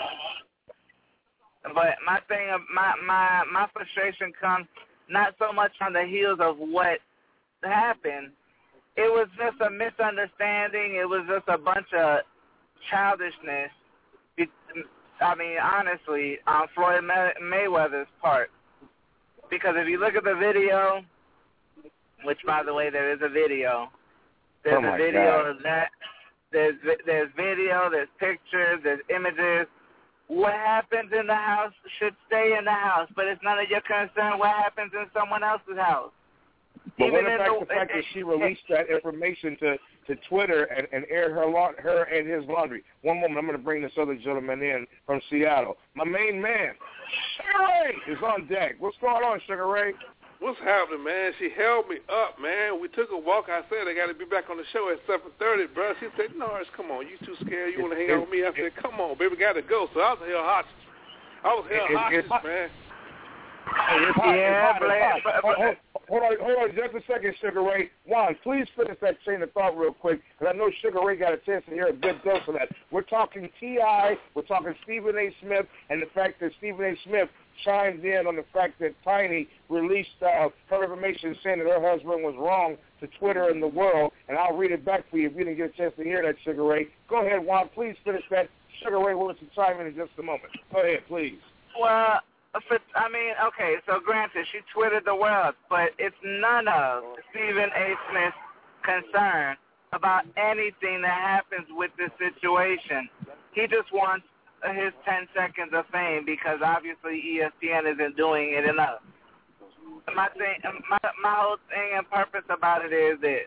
Speaker 5: But my thing, my my my frustration comes not so much on the heels of what happened. It was just a misunderstanding. It was just a bunch of childishness. I mean, honestly, on Floyd May- Mayweather's part. Because if you look at the video, which, by the way, there is a video. There's
Speaker 3: oh
Speaker 5: a video
Speaker 3: God.
Speaker 5: of that. There's there's video, there's pictures, there's images. What happens in the house should stay in the house, but it's none of your concern what happens in someone else's house.
Speaker 3: But
Speaker 5: Even
Speaker 3: what
Speaker 5: in
Speaker 3: about
Speaker 5: the,
Speaker 3: the fact
Speaker 5: it,
Speaker 3: that she released that information to, to Twitter and, and aired her la- her and his laundry? One moment, I'm going to bring this other gentleman in from Seattle. My main man, Sugar Ray, is on deck. What's going on, Sugar Ray?
Speaker 7: What's happening, man? She held me up, man. We took a walk. I said I got to be back on the show at seven thirty, bro. She said, Norris, come on. You too scared? You want to hang out with me? I said, come on, baby, got to go. So I was held hostage. I was held hostage, man.
Speaker 3: It's hot,
Speaker 5: yeah,
Speaker 3: it's hot, it's hot. Hold, hold, hold on, hold on just a second, Sugar Ray. Juan, please finish that chain of thought real quick, because I know Sugar Ray got a chance to hear a good dose of that. We're talking T I, we're talking Stephen A. Smith, and the fact that Stephen A. Smith chimed in on the fact that Tiny released uh, her information saying that her husband was wrong to Twitter and the world, and I'll read it back for you if you didn't get a chance to hear that, Sugar Ray. Go ahead, Juan, please finish that. Sugar Ray will let you chime in in just a moment. Go ahead, please.
Speaker 5: Well, I mean, okay, so granted, she twittered the world, but it's none of Stephen A. Smith's concern about anything that happens with this situation. He just wants his ten seconds of fame because obviously E S P N isn't doing it enough. My thing, my, my whole thing and purpose about it is this.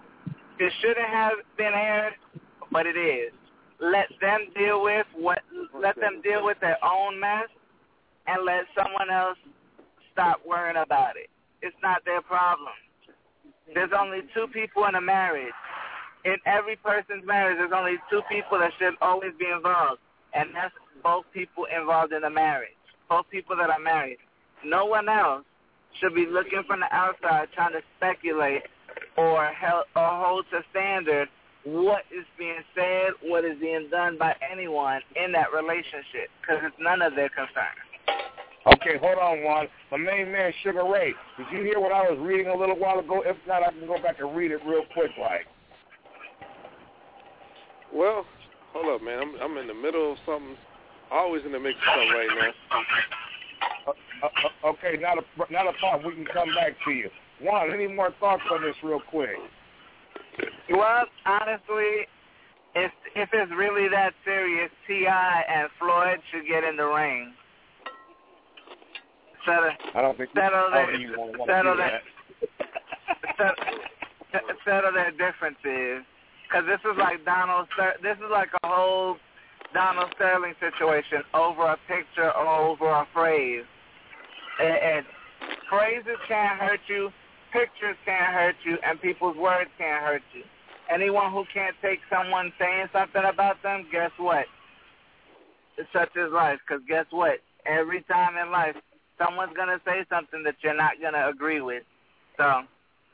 Speaker 5: It shouldn't have been aired, but it is. Let them deal with what, let them deal with their own mess, and let someone else stop worrying about it. It's not their problem. There's only two people in a marriage. In every person's marriage, there's only two people that should always be involved, and that's both people involved in the marriage, both people that are married. No one else should be looking from the outside trying to speculate or, held, or hold to standard what is being said, what is being done by anyone in that relationship, because it's none of their concern.
Speaker 3: Okay, hold on, Juan. My main man, Sugar Ray, did you hear what I was reading a little while ago? If not, I can go back and read it real quick, like.
Speaker 7: Well, hold up, man. I'm I'm in the middle of something. Always in the mix of something right now.
Speaker 3: Uh, uh, okay, not a not a problem. We can come back to you. Juan, any more thoughts on this real quick?
Speaker 5: Well, honestly, if if it's really that serious, T I and Floyd should get in the ring. Settle,
Speaker 3: I don't think
Speaker 5: settle
Speaker 3: I don't
Speaker 5: their,
Speaker 3: think you want to
Speaker 5: settle
Speaker 3: do
Speaker 5: their,
Speaker 3: that.
Speaker 5: settle, settle their differences. Because this is like Donald. This is like a whole Donald Sterling situation over a picture or over a phrase. And, and phrases can't hurt you, pictures can't hurt you, and people's words can't hurt you. Anyone who can't take someone saying something about them, guess what? It's such is life. Because guess what? Every time in life, someone's going to say something that you're not going to agree with. So,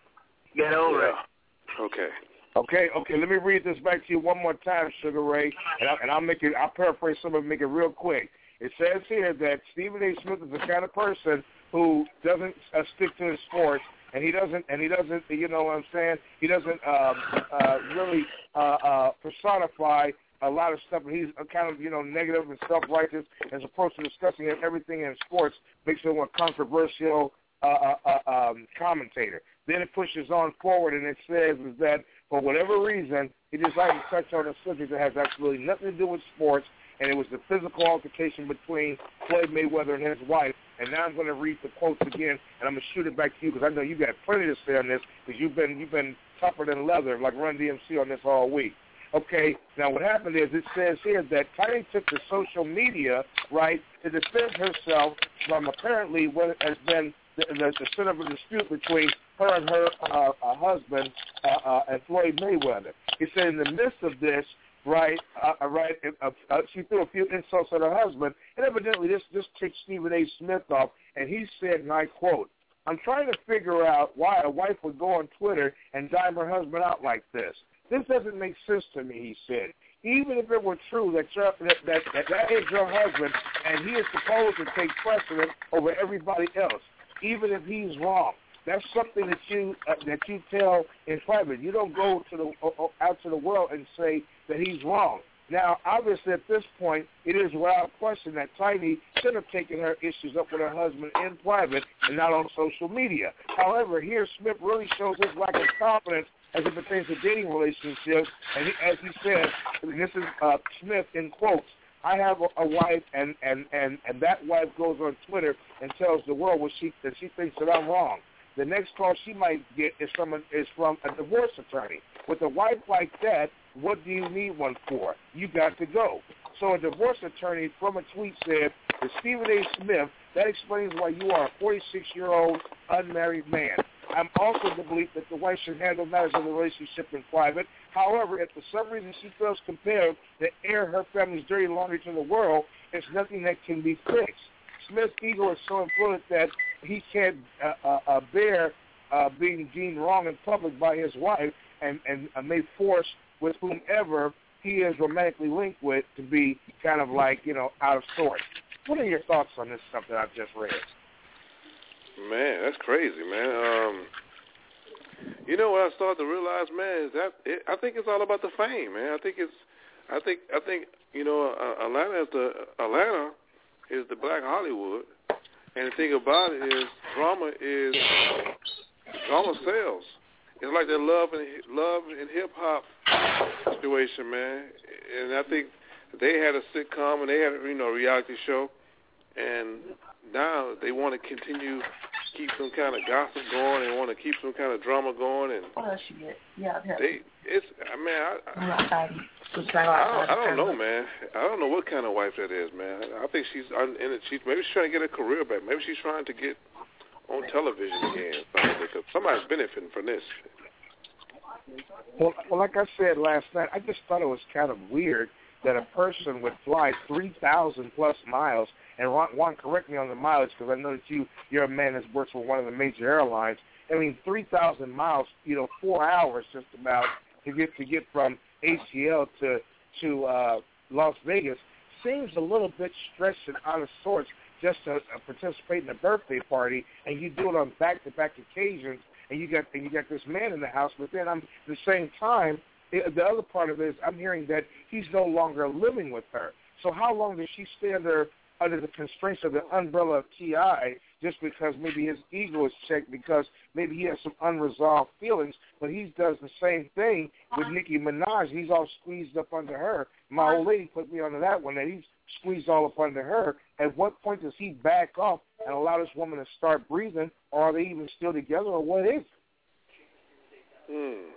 Speaker 5: get over
Speaker 7: yeah.
Speaker 5: it.
Speaker 7: Okay.
Speaker 3: Okay, okay. Let me read this back to you one more time, Sugar Ray, and, I, and I'll make it. I'll paraphrase some of it, make it real quick. It says here that Stephen A. Smith is the kind of person who doesn't uh, stick to his sports, and he doesn't, and he doesn't, you know what I'm saying? He doesn't um, uh, really uh, uh, personify a lot of stuff, and he's kind of, you know, negative and self-righteous as opposed to discussing everything in sports, makes him a controversial uh, uh, uh, um, commentator. Then it pushes on forward, and it says is that for whatever reason, he decided to touch on a subject that has absolutely nothing to do with sports, and it was the physical altercation between Floyd Mayweather and his wife. And now I'm going to read the quotes again, and I'm going to shoot it back to you because I know you got plenty to say on this because you've been you've been tougher than leather, like Run D M C on this all week. Okay, now what happened is it says here that Tiny took to social media, right, to defend herself from apparently what has been the, the, the center of a dispute between her and her uh, uh, husband uh, uh, and Floyd Mayweather. He said in the midst of this, right, uh, right, uh, uh, she threw a few insults at her husband, and evidently this, this ticked Stephen A. Smith off, and he said, and I quote, "I'm trying to figure out why a wife would go on Twitter and dime her husband out like this. This doesn't make sense to me," he said. "Even if it were true that, your, that, that, that that is your husband and he is supposed to take precedent over everybody else, even if he's wrong, that's something that you uh, that you tell in private. You don't go to the uh, out to the world and say that he's wrong." Now, obviously, at this point, it is without question that Tiny should have taken her issues up with her husband in private and not on social media. However, here Smith really shows his lack of confidence as it pertains to dating relationships. And he, as he said, and this is uh, Smith in quotes, "I have a, a wife, and, and, and, and that wife goes on Twitter and tells the world what she, that she thinks that I'm wrong. the next call she might get is from a, is from a divorce attorney. With a wife like that, what do you need one for? You got to go. So a divorce attorney from a tweet said, to Stephen A. Smith, that explains why you are a forty-six-year-old unmarried man. I'm also of the belief that the wife should handle matters of the relationship in private. However, if for some reason she feels compelled to air her family's dirty laundry to the world, it's nothing that can be fixed. Smith's ego is so influenced that he can't uh, uh, uh, bear uh, being deemed wrong in public by his wife and, and uh, may force with whomever he is romantically linked with to be kind of like, you know, out of sorts. What are your thoughts on this stuff that I've just read?
Speaker 7: Man, that's crazy, man. Um, you know what I started to realize, man, is that it, I think it's all about the fame, man. I think it's, I think, I think, you know, uh, Atlanta is the Atlanta is the Black Hollywood, and the thing about it is, drama is drama sells. It's like that love and love and hip hop situation, man. And I think they had a sitcom and they had a, you know, reality show, and now they want to continue keep some kind of gossip going. They want to keep some kind of drama going, and
Speaker 8: yeah,
Speaker 7: they it's I mean I I, I, don't, I don't know, man. I don't know what kind of wife that is, man. I think she's in it. She's maybe she's trying to get her career back. Maybe she's trying to get on television again, because somebody's benefiting from this.
Speaker 3: Well, well, like I said last night, I just thought it was kind of weird that a person would fly three thousand plus miles. And Ron, Juan, correct me on the mileage, because I know that you, you're a man that works for one of the major airlines. I mean, three thousand miles, you know, four hours just about to get to get from A T L to to uh, Las Vegas seems a little bit stretched and out of sorts just to uh, participate in a birthday party, and you do it on back-to-back occasions, and you got and you got this man in the house. But then, I'm at the same time, it, the other part of it is I'm hearing that he's no longer living with her. So how long does she stay under under the constraints of the umbrella of T I just because maybe his ego is checked because maybe he has some unresolved feelings, but he does the same thing with Nicki Minaj. He's all squeezed up under her. My old lady put me onto that one, that he's squeezed all up under her. At what point does he back off and allow this woman to start breathing, or are they even still together, or what is it?
Speaker 7: Hmm.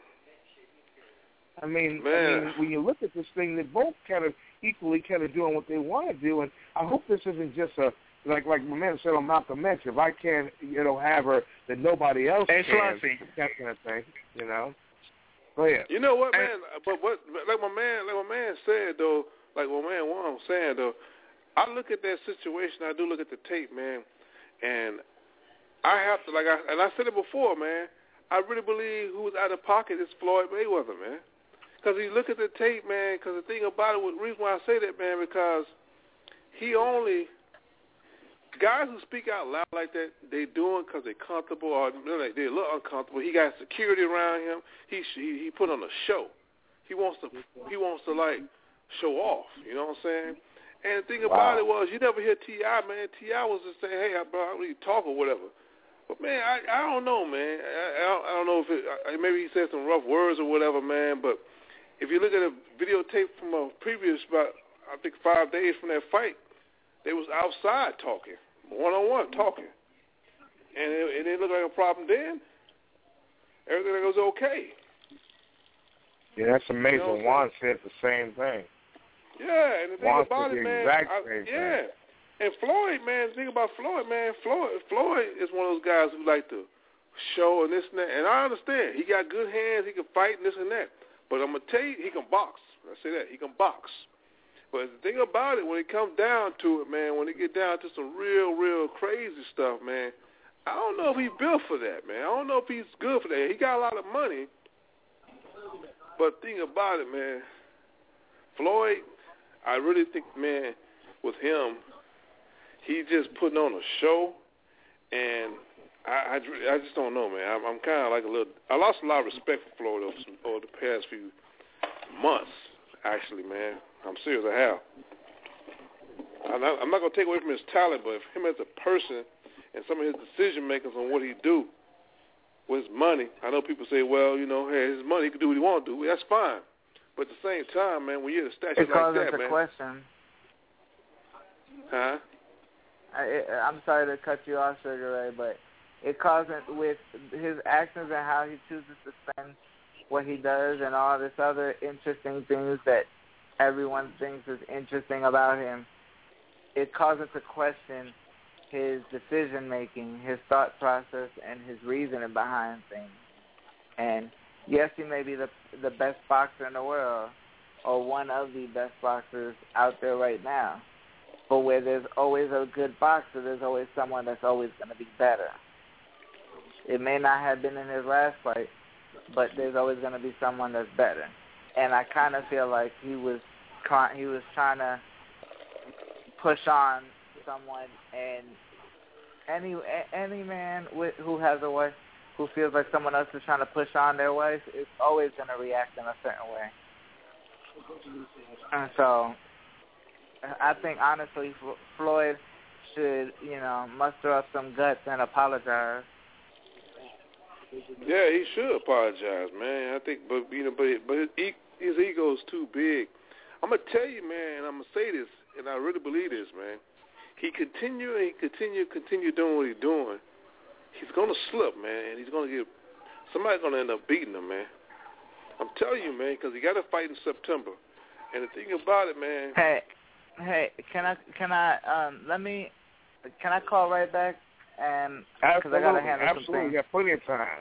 Speaker 3: I mean,
Speaker 7: Man.
Speaker 3: I mean, when you look at this thing, they're both kind of equally kind of doing what they want to do, and I hope this isn't just a, like like my man said on Malcolm X, if I can't, you know, have her, then nobody else
Speaker 5: hey,
Speaker 3: can,
Speaker 5: Fluffy.
Speaker 3: that kind of thing, you know. Go ahead.
Speaker 7: You know what, man? But what, like my man, like my man said though, like my man Juan was saying though, I look at that situation. I do look at the tape, man, and I have to, like I and I said it before, man. I really believe who's out of pocket is Floyd Mayweather, man. Because you look at the tape, man, because the thing about it, the reason why I say that, man, because he only, guys who speak out loud like that, they do it because they're comfortable or they're a little uncomfortable. He got security around him. He he put on a show. He wants to, he wants to like, show off, you know what I'm saying? And the thing about wow. it was, you never hear T I, man. T I was just saying, hey, bro, I don't need to talk or whatever. But, man, I, I don't know, man. I, I, don't, I don't know if it, maybe he said some rough words or whatever, man, but if you look at a videotape from a previous, about, I think, five days from that fight, they was outside talking, one-on-one talking. And it, it didn't look like a problem then. Everything was okay.
Speaker 3: Yeah, that's amazing.
Speaker 7: You know
Speaker 3: Juan said the same thing.
Speaker 7: Yeah, and the thing
Speaker 3: Juan
Speaker 7: about
Speaker 3: said
Speaker 7: it,
Speaker 3: the
Speaker 7: man,
Speaker 3: exact
Speaker 7: I,
Speaker 3: same
Speaker 7: yeah.
Speaker 3: thing.
Speaker 7: And Floyd, man, the thing about Floyd, man, Floyd, Floyd is one of those guys who like to show and this and that. And I understand. He got good hands. He can fight and this and that. But I'm going to tell you, he can box. I say that. He can box. But the thing about it, when it comes down to it, man, when it get down to some real, real crazy stuff, man, I don't know if he's built for that, man. I don't know if he's good for that. He got a lot of money. But the thing about it, man, Floyd, I really think, man, with him, he just putting on a show, and I, I, I just don't know, man. I'm, I'm kind of like a little. I lost a lot of respect for Floyd over, some, over the past few months, actually, man. I'm serious, I have. I'm not, I'm not going to take away from his talent, but him as a person and some of his decision makers on what he do with his money, I know people say, well, you know, hey, his money, he can do what he want to do. That's fine. But at the same time, man, when you're at a statue like that, man.
Speaker 5: It's question.
Speaker 7: Huh?
Speaker 5: I, I'm sorry to cut you off, Sugar Ray, but it causes with his actions and how he chooses to spend what he does and all this other interesting things that everyone thinks is interesting about him. It causes to question his decision making, his thought process, and his reasoning behind things. And yes, he may be the the best boxer in the world, or one of the best boxers out there right now. But where there's always a good boxer, there's always someone that's always going to be better. It may not have been in his last fight, but there's always going to be someone that's better. And I kind of feel like he was he was trying to push on someone, and any any man with, who has a wife who feels like someone else is trying to push on their wife is always going to react in a certain way. And so I think, honestly, Floyd should, you know, muster up some guts and apologize.
Speaker 7: Yeah, he should apologize, man. I think, but you know, but but his, his ego is too big. I'm gonna tell you, man. I'm gonna say this, and I really believe this, man. He continue and he continue continue doing what he's doing. He's gonna slip, man, and he's gonna get somebody's gonna end up beating him, man. I'm telling you, man, because he got to fight in September. And the thing about it, man.
Speaker 5: Hey, hey, can I can I um let me can I call right back? And because I gotta handle
Speaker 3: absolutely,
Speaker 5: some things.
Speaker 3: you got plenty of time.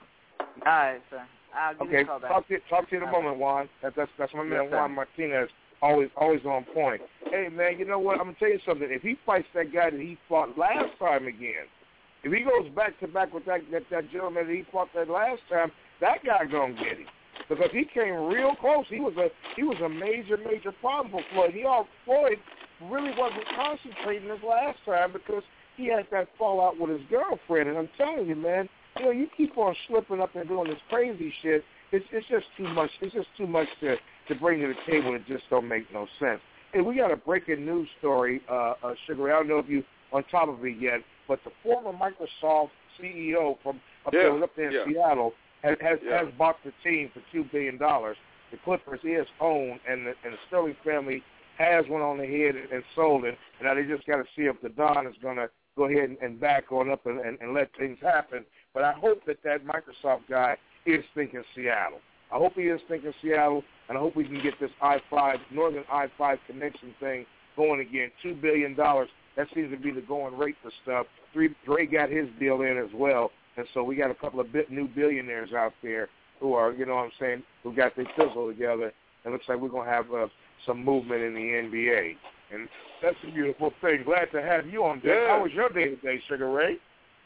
Speaker 5: All right, sir. I'll give
Speaker 3: okay,
Speaker 5: you a call back.
Speaker 3: talk to talk to you in a
Speaker 5: okay.
Speaker 3: moment, Juan. That, that's that's my man,
Speaker 5: yes,
Speaker 3: Juan
Speaker 5: sir.
Speaker 3: Martinez. Always always on point. Hey, man, you know what? I'm gonna tell you something. If he fights that guy that he fought last time again, if he goes back to back with that that, that gentleman that he fought that last time, that guy gonna get him. Because he came real close. He was a he was a major, major problem for Floyd. He all Floyd really wasn't concentrating this last time because he had that fallout with his girlfriend. And I'm telling you, man, you know, you keep on slipping up and doing this crazy shit. It's it's just too much. It's just too much to, to bring to the table that just don't make no sense. And we got a breaking news story, uh, uh, Sugar Ray. I don't know if you on top of it yet, but the former Microsoft C E O from up
Speaker 7: yeah,
Speaker 3: there, up there in
Speaker 7: yeah.
Speaker 3: Seattle has has,
Speaker 7: yeah.
Speaker 3: has bought the team for two billion dollars. The Clippers is owned, and the, and the Sterling family has one on the head and, and sold it. And now they just got to see if the Don is going to go ahead and, and back on up and, and, and let things happen. But I hope that that Microsoft guy is thinking Seattle. I hope he is thinking Seattle, and I hope we can get this I five, Northern I five connection thing going again. two billion dollars, that seems to be the going rate for stuff. Three, Dre got his deal in as well, and so we got a couple of bit new billionaires out there who are, you know what I'm saying, who got their fizzle together. It looks like we're going to have uh, some movement in the N B A. And that's a beautiful thing. Glad to have you on deck.
Speaker 7: Yeah.
Speaker 3: How was your day today, Sugar Ray?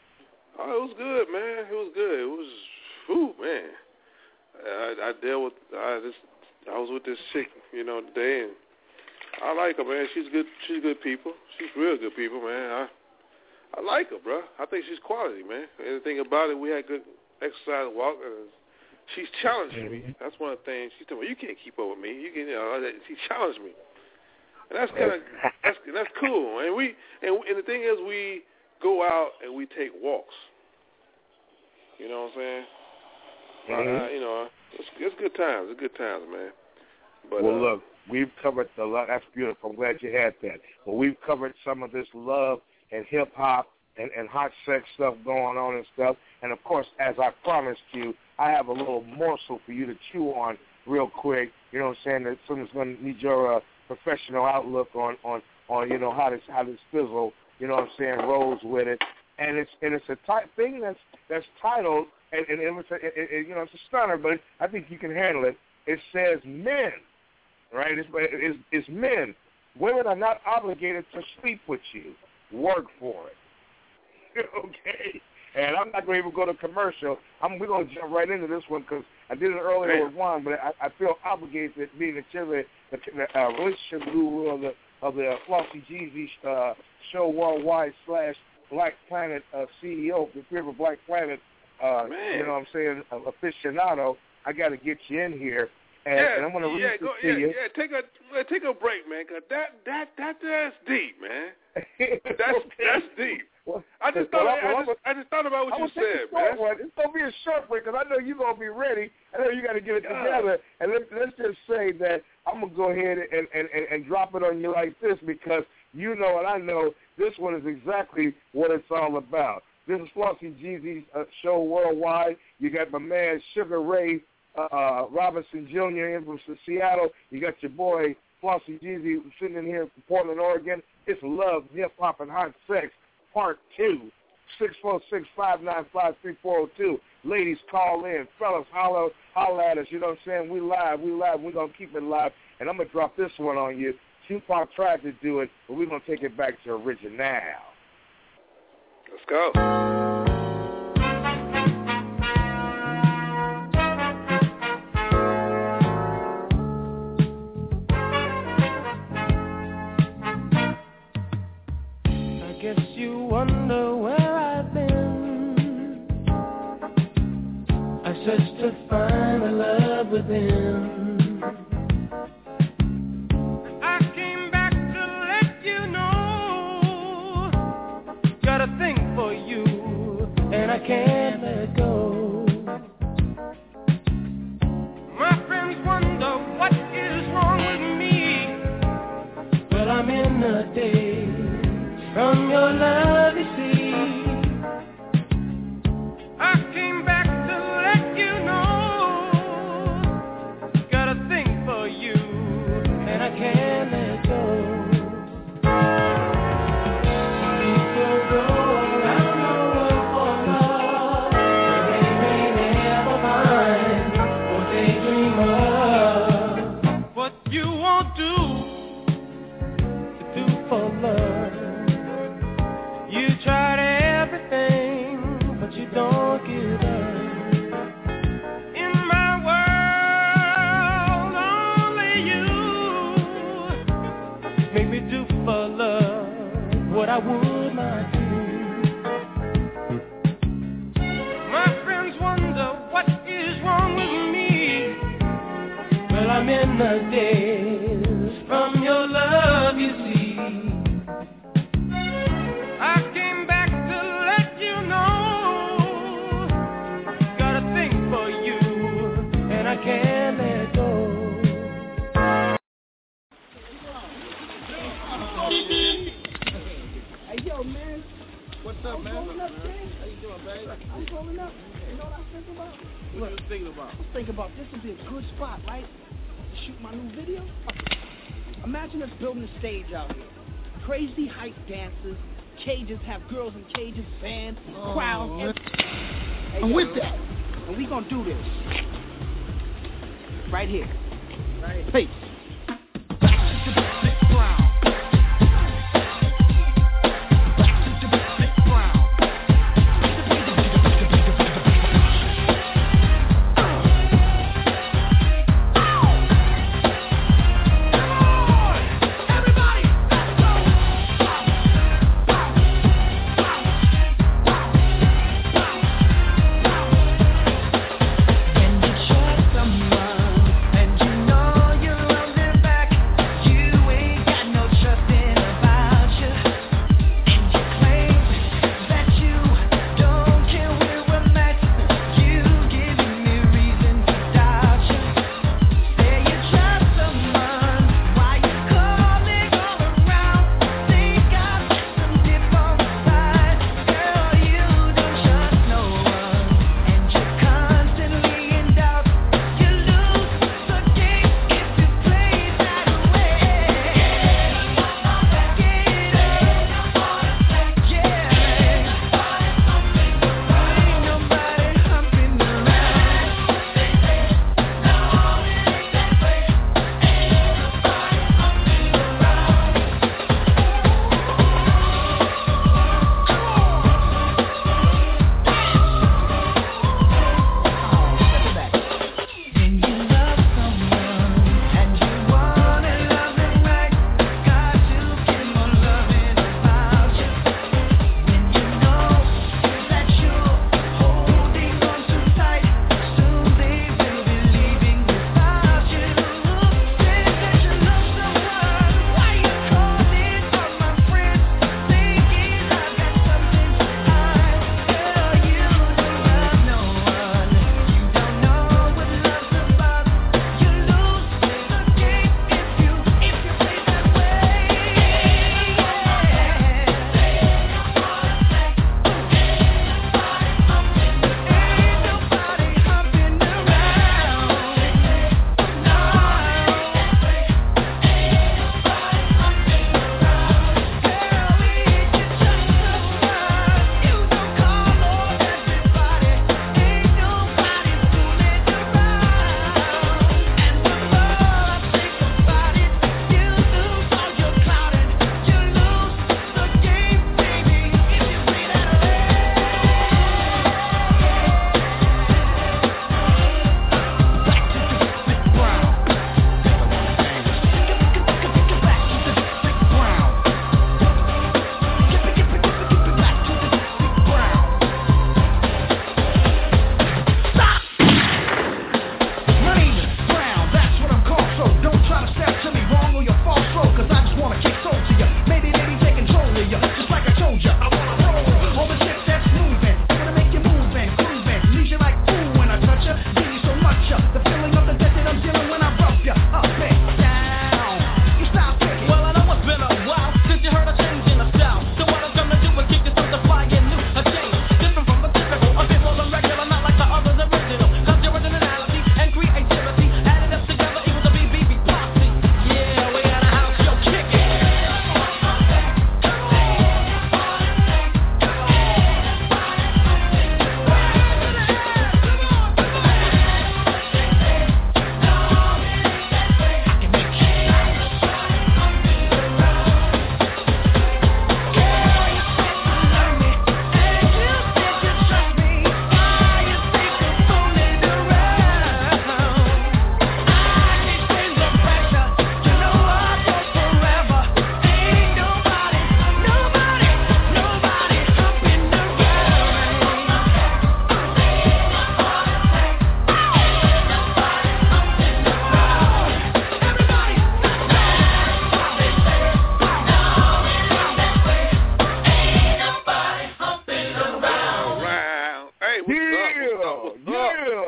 Speaker 7: Oh, it was good, man. It was good. It was, whew, man. I, I dealt with, I just, I was with this chick, you know, today, and I like her, man. She's good. She's good people. She's real good people, man. I, I like her, bro. I think she's quality, man. Anything about it, we had good exercise walk. And she's challenging me. That's one of the things. She told me, you can't keep up with me. You can, you know, she challenged me. And that's kind of that's that's cool. And we and, and the thing is, we go out and we take walks. You know what I'm saying?
Speaker 3: Mm-hmm.
Speaker 7: Uh, you know, it's, it's good times. It's good times, man. But,
Speaker 3: well,
Speaker 7: uh,
Speaker 3: look, we've covered the love. That's beautiful. I'm glad you had that. Well, we've covered some of this love and hip hop and, and hot sex stuff going on and stuff. And of course, as I promised you, I have a little morsel for you to chew on real quick. You know what I'm saying? That someone's going to need your uh, professional outlook on, on, on, you know, how this how this fizzle, you know what I'm saying, rolls with it. And it's and it's a type thing that's that's titled, and, and it was a, it, it, you know, it's a stunner, but I think you can handle it. It says men, right? It's, it's, it's men. Women are not obligated to sleep with you. Work for it. Okay? And I'm not going to even go to commercial. I'm, we're going to jump right into this one because I did it earlier with Juan, but I, I feel obligated being the chair of the, the uh, relationship guru of the, of the uh, Flossy Jeezy uh, show worldwide slash Black Planet uh, C E O, the River Black Planet, uh, you know what I'm saying, uh, aficionado. I got to get you in here. And,
Speaker 7: yeah,
Speaker 3: and I'm going to read
Speaker 7: yeah,
Speaker 3: this
Speaker 7: go,
Speaker 3: to
Speaker 7: yeah,
Speaker 3: you.
Speaker 7: Yeah, take a take a break, man, because that, that, that, that's deep, man. That's
Speaker 3: okay.
Speaker 7: that's deep.
Speaker 3: Well,
Speaker 7: I just
Speaker 3: well,
Speaker 7: thought
Speaker 3: well,
Speaker 7: I, I, just, I just thought about what
Speaker 3: I
Speaker 7: you said, man.
Speaker 3: One. It's going to be a short one because I know you're going to be ready. I know you got to get it
Speaker 7: God.
Speaker 3: together. And let, let's just say that I'm going to go ahead and, and, and, and drop it on you like this because you know and I know this one is exactly what it's all about. This is Flossy Jeezy's uh, show worldwide. You got my man Sugar Ray uh, uh, Robinson Junior in from Seattle. You got your boy Flossy Jeezy sitting in here from Portland, Oregon. It's Love, Hip Hop, and Hot Sex, Part two. six four six, five nine five, three four zero two. Ladies, call in. Fellas, holler, holler at us. You know what I'm saying? We live. We live. We're going to keep it live. And I'm going to drop this one on you. Tupac tried to do it, but we're going to take it back to original.
Speaker 7: Let's go.
Speaker 6: I guess you wonder where I've been. I searched to find the love within. And I can't let go. My friends wonder what is wrong with me. Well, I'm in a daze from your love, you see. I came back to let you know. Got a thing for you, and I can't let go. I would not do. My friends wonder what is wrong with me. Well, I'm in the daze from your love, you see. I came back to let you know. Got a thing for you, and I can't let go.
Speaker 8: Yo, man.
Speaker 9: What's up,
Speaker 8: I'm
Speaker 9: man?
Speaker 8: rolling up,
Speaker 9: man?
Speaker 8: man.
Speaker 9: How you doing, baby?
Speaker 8: I'm rolling up. You know what I'm thinking about?
Speaker 9: What are you thinking about?
Speaker 8: I'm thinking about this would be a good spot, right? To shoot my new video. Imagine us building a stage out here. Crazy hype dancers, cages, have girls in cages, fans,
Speaker 9: oh,
Speaker 8: crowds. And... Hey,
Speaker 9: I'm
Speaker 8: yo,
Speaker 9: with that.
Speaker 8: And we gonna do this. Right here.
Speaker 9: Right here.
Speaker 8: Peace.
Speaker 6: And you know you're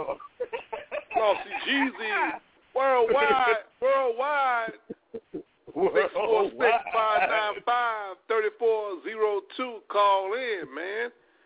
Speaker 3: world.
Speaker 7: Flossy Jeezy, worldwide, worldwide. six four six, five nine five, three four zero two. Call in, man.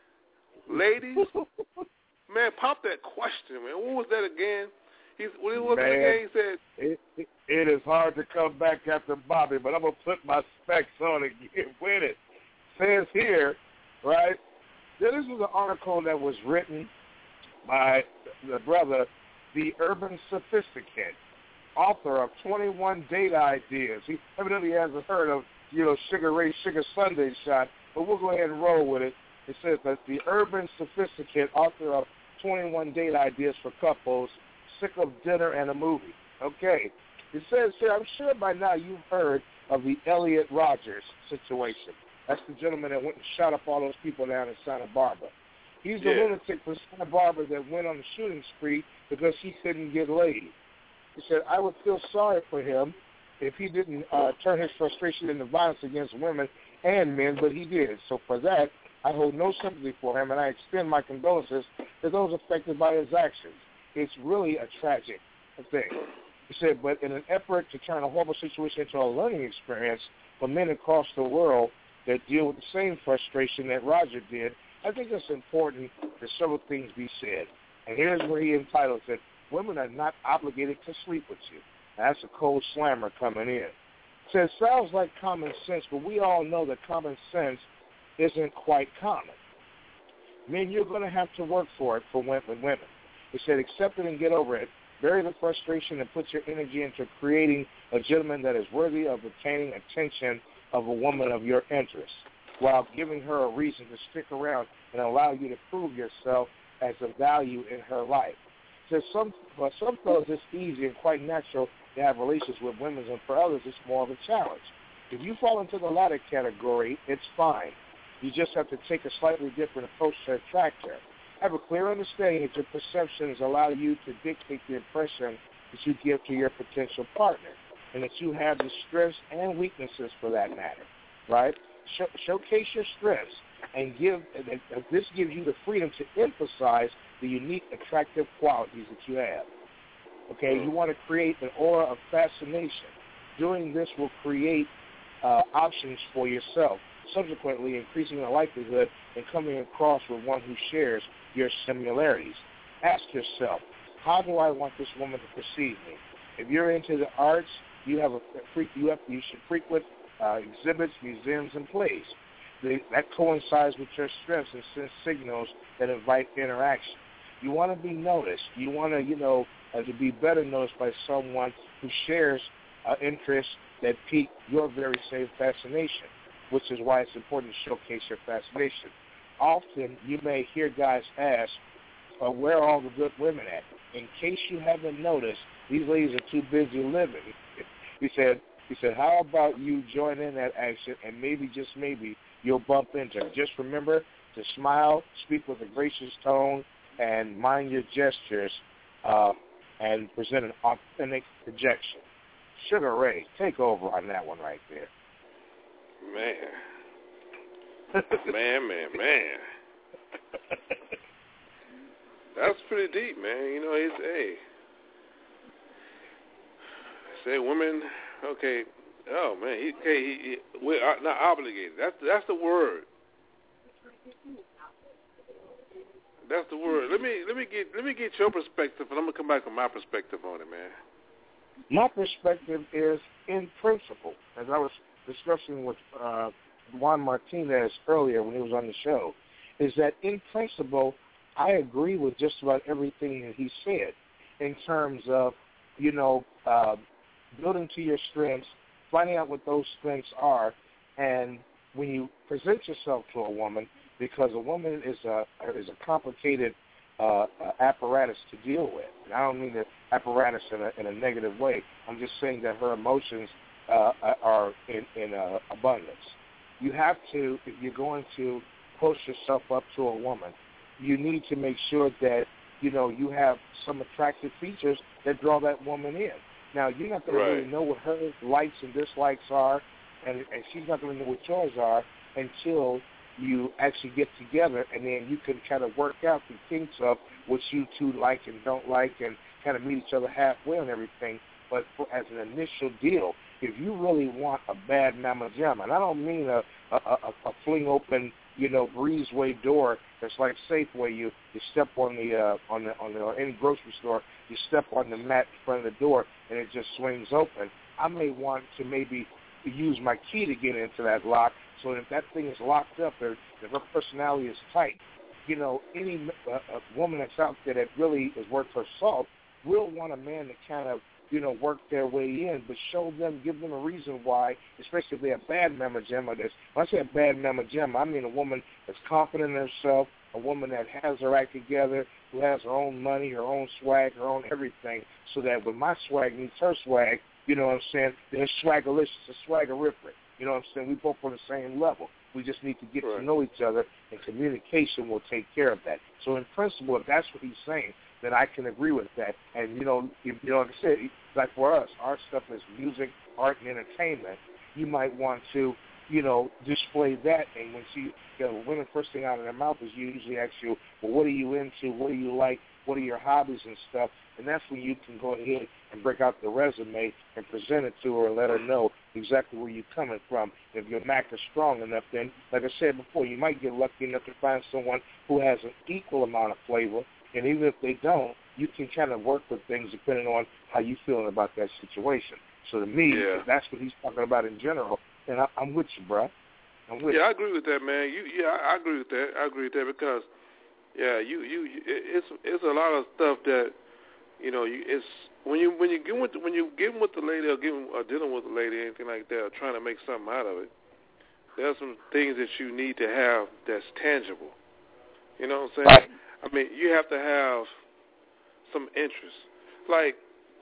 Speaker 7: Ladies, man, pop that question, man. What was that again? He's, what was
Speaker 3: man,
Speaker 7: it again? He said,
Speaker 3: it, it, it is hard to come back after Bobby, but I'm going to put my specs on and get with it. Says here, right, that this was an article that was written by the brother, the Urban Sophisticate, author of twenty-one Date Ideas. He evidently hasn't heard of, you know, Sugar Ray Sugar Sunday Shot, but we'll go ahead and roll with it. It says that the Urban Sophisticate, author of twenty-one Date Ideas for Couples, sick of dinner and a movie. Okay. It says here, I'm sure by now you've heard of the Elliot Rogers situation. That's the gentleman that went and shot up all those people down in Santa Barbara. He's the
Speaker 7: yeah.
Speaker 3: lunatic from Santa Barbara that went on the shooting spree because he couldn't get laid. He said, I would feel sorry for him if he didn't uh, turn his frustration into violence against women and men, but he did. So for that, I hold no sympathy for him, and I extend my condolences to those affected by his actions. It's really a tragic thing. He said, but in an effort to turn a horrible situation into a learning experience for men across the world that deal with the same frustration that Roger did, I think it's important that several things be said. And here's where he entitles it, women are not obligated to sleep with you. That's a cold slammer coming in. Says, sounds like common sense, but we all know that common sense isn't quite common. Men, you're going to have to work for it for women. He said, accept it and get over it. Bury the frustration and put your energy into creating a gentleman that is worthy of obtaining attention of a woman of your interest, while giving her a reason to stick around and allow you to prove yourself as a value in her life. So some, for some fellas, it's easy and quite natural to have relations with women, and for others, it's more of a challenge. If you fall into the latter category, it's fine. You just have to take a slightly different approach to attract her. Have a clear understanding that your perceptions allow you to dictate the impression that you give to your potential partner, and that you have the strengths and weaknesses for that matter, right? Show, showcase your strengths, and give. And this gives you the freedom to emphasize the unique, attractive qualities that you have. Okay, you want to create an aura of fascination. Doing this will create uh, options for yourself, subsequently increasing the likelihood in coming across with one who shares your similarities. Ask yourself, how do I want this woman to perceive me? If you're into the arts, you have a you have you should frequent uh, exhibits, museums, and plays. They, that coincides with your strengths and sends signals that invite interaction. You want to be noticed. You want to, you know, uh, to be better noticed by someone who shares uh, interests that pique your very same fascination, which is why it's important to showcase your fascination. Often, you may hear guys ask, uh, where are all the good women at? In case you haven't noticed, these ladies are too busy living. He said, he said, how about you join in that action, and maybe, just maybe, you'll bump into her. Just remember to smile, speak with a gracious tone, and mind your gestures, uh, and present an authentic projection. Sugar Ray, take over on that one right there.
Speaker 7: Man. man, man, man. That's pretty deep, man. You know, it's, hey. Say women, okay. Oh, man. He, okay, he, he, we're not obligated. That's, that's the word. That's the word. Let me let me get let me get your perspective, and I'm gonna come back with my perspective on it, man.
Speaker 3: My perspective is, in principle, as I was discussing with uh, Juan Martinez earlier when he was on the show, is that in principle, I agree with just about everything that he said in terms of, you know, uh, building to your strengths, finding out what those strengths are, and when you present yourself to a woman, because a woman is a is a complicated uh, apparatus to deal with. And I don't mean the apparatus in a, in a negative way. I'm just saying that her emotions uh, are in, in uh, abundance. You have to, if you're going to post yourself up to a woman, you need to make sure that, you know, you have some attractive features that draw that woman in. Now, you're not going
Speaker 7: right.
Speaker 3: to really know what her likes and dislikes are, and, and she's not going to know what yours are until
Speaker 10: you actually get together, and then you can kind of work out the kinks of what you two like and don't like, and kind of meet each other halfway on everything. But for, as an initial deal, if you really want a bad mama jamma, and I don't mean a a, a, a fling open, you know, breezeway door that's like Safeway. You you step on the uh, on the on the or any grocery store, you step on the mat in front of the door, and it just swings open. I may want to maybe use my key to get into that lock. So if that thing is locked up, or if her personality is tight, you know, any uh, a woman that's out there that really is worth her salt will want a man to kind of, you know, work their way in, but show them, give them a reason why, especially if they're a bad mama jamma. That's, when I say a bad mama jamma, I mean a woman that's confident in herself, a woman that has her act together, who has her own money, her own swag, her own everything, so that when my swag meets her swag, you know what I'm saying, they're swaggerlicious, a swaggerific. You know what I'm saying? We both on the same level. We just need to get right. to know each other, and communication will take care of that. So in principle, if that's what he's saying, then I can agree with that. And, you know, you, you know, like I said, like for us, our stuff is music, art, and entertainment. You might want to, you know, display that. And when she, you know, women, first thing out of their mouth is you usually ask you, well, what are you into? What do you like? What are your hobbies and stuff? And that's when you can go ahead and break out the resume and present it to her and let her know exactly where you're coming from. If your Mac is strong enough, then, like I said before, you might get lucky enough to find someone who has an equal amount of flavor. And even if they don't, you can kind of work with things depending on how you're feeling about that situation. So to me,
Speaker 7: yeah.
Speaker 10: if that's what he's talking about in general, then I, I'm with you, bro. I'm with
Speaker 7: yeah,
Speaker 10: you.
Speaker 7: I agree with that, man. You, yeah, I agree with that. I agree with that because, yeah, you, you, it's, it's a lot of stuff that, you know, you, it's when you when you get with the, when you get with the lady or getting or dealing with the lady, anything like that, or trying to make something out of it. There are some things that you need to have that's tangible. You know what I'm saying?
Speaker 10: Right.
Speaker 7: I mean, you have to have some interest. Like,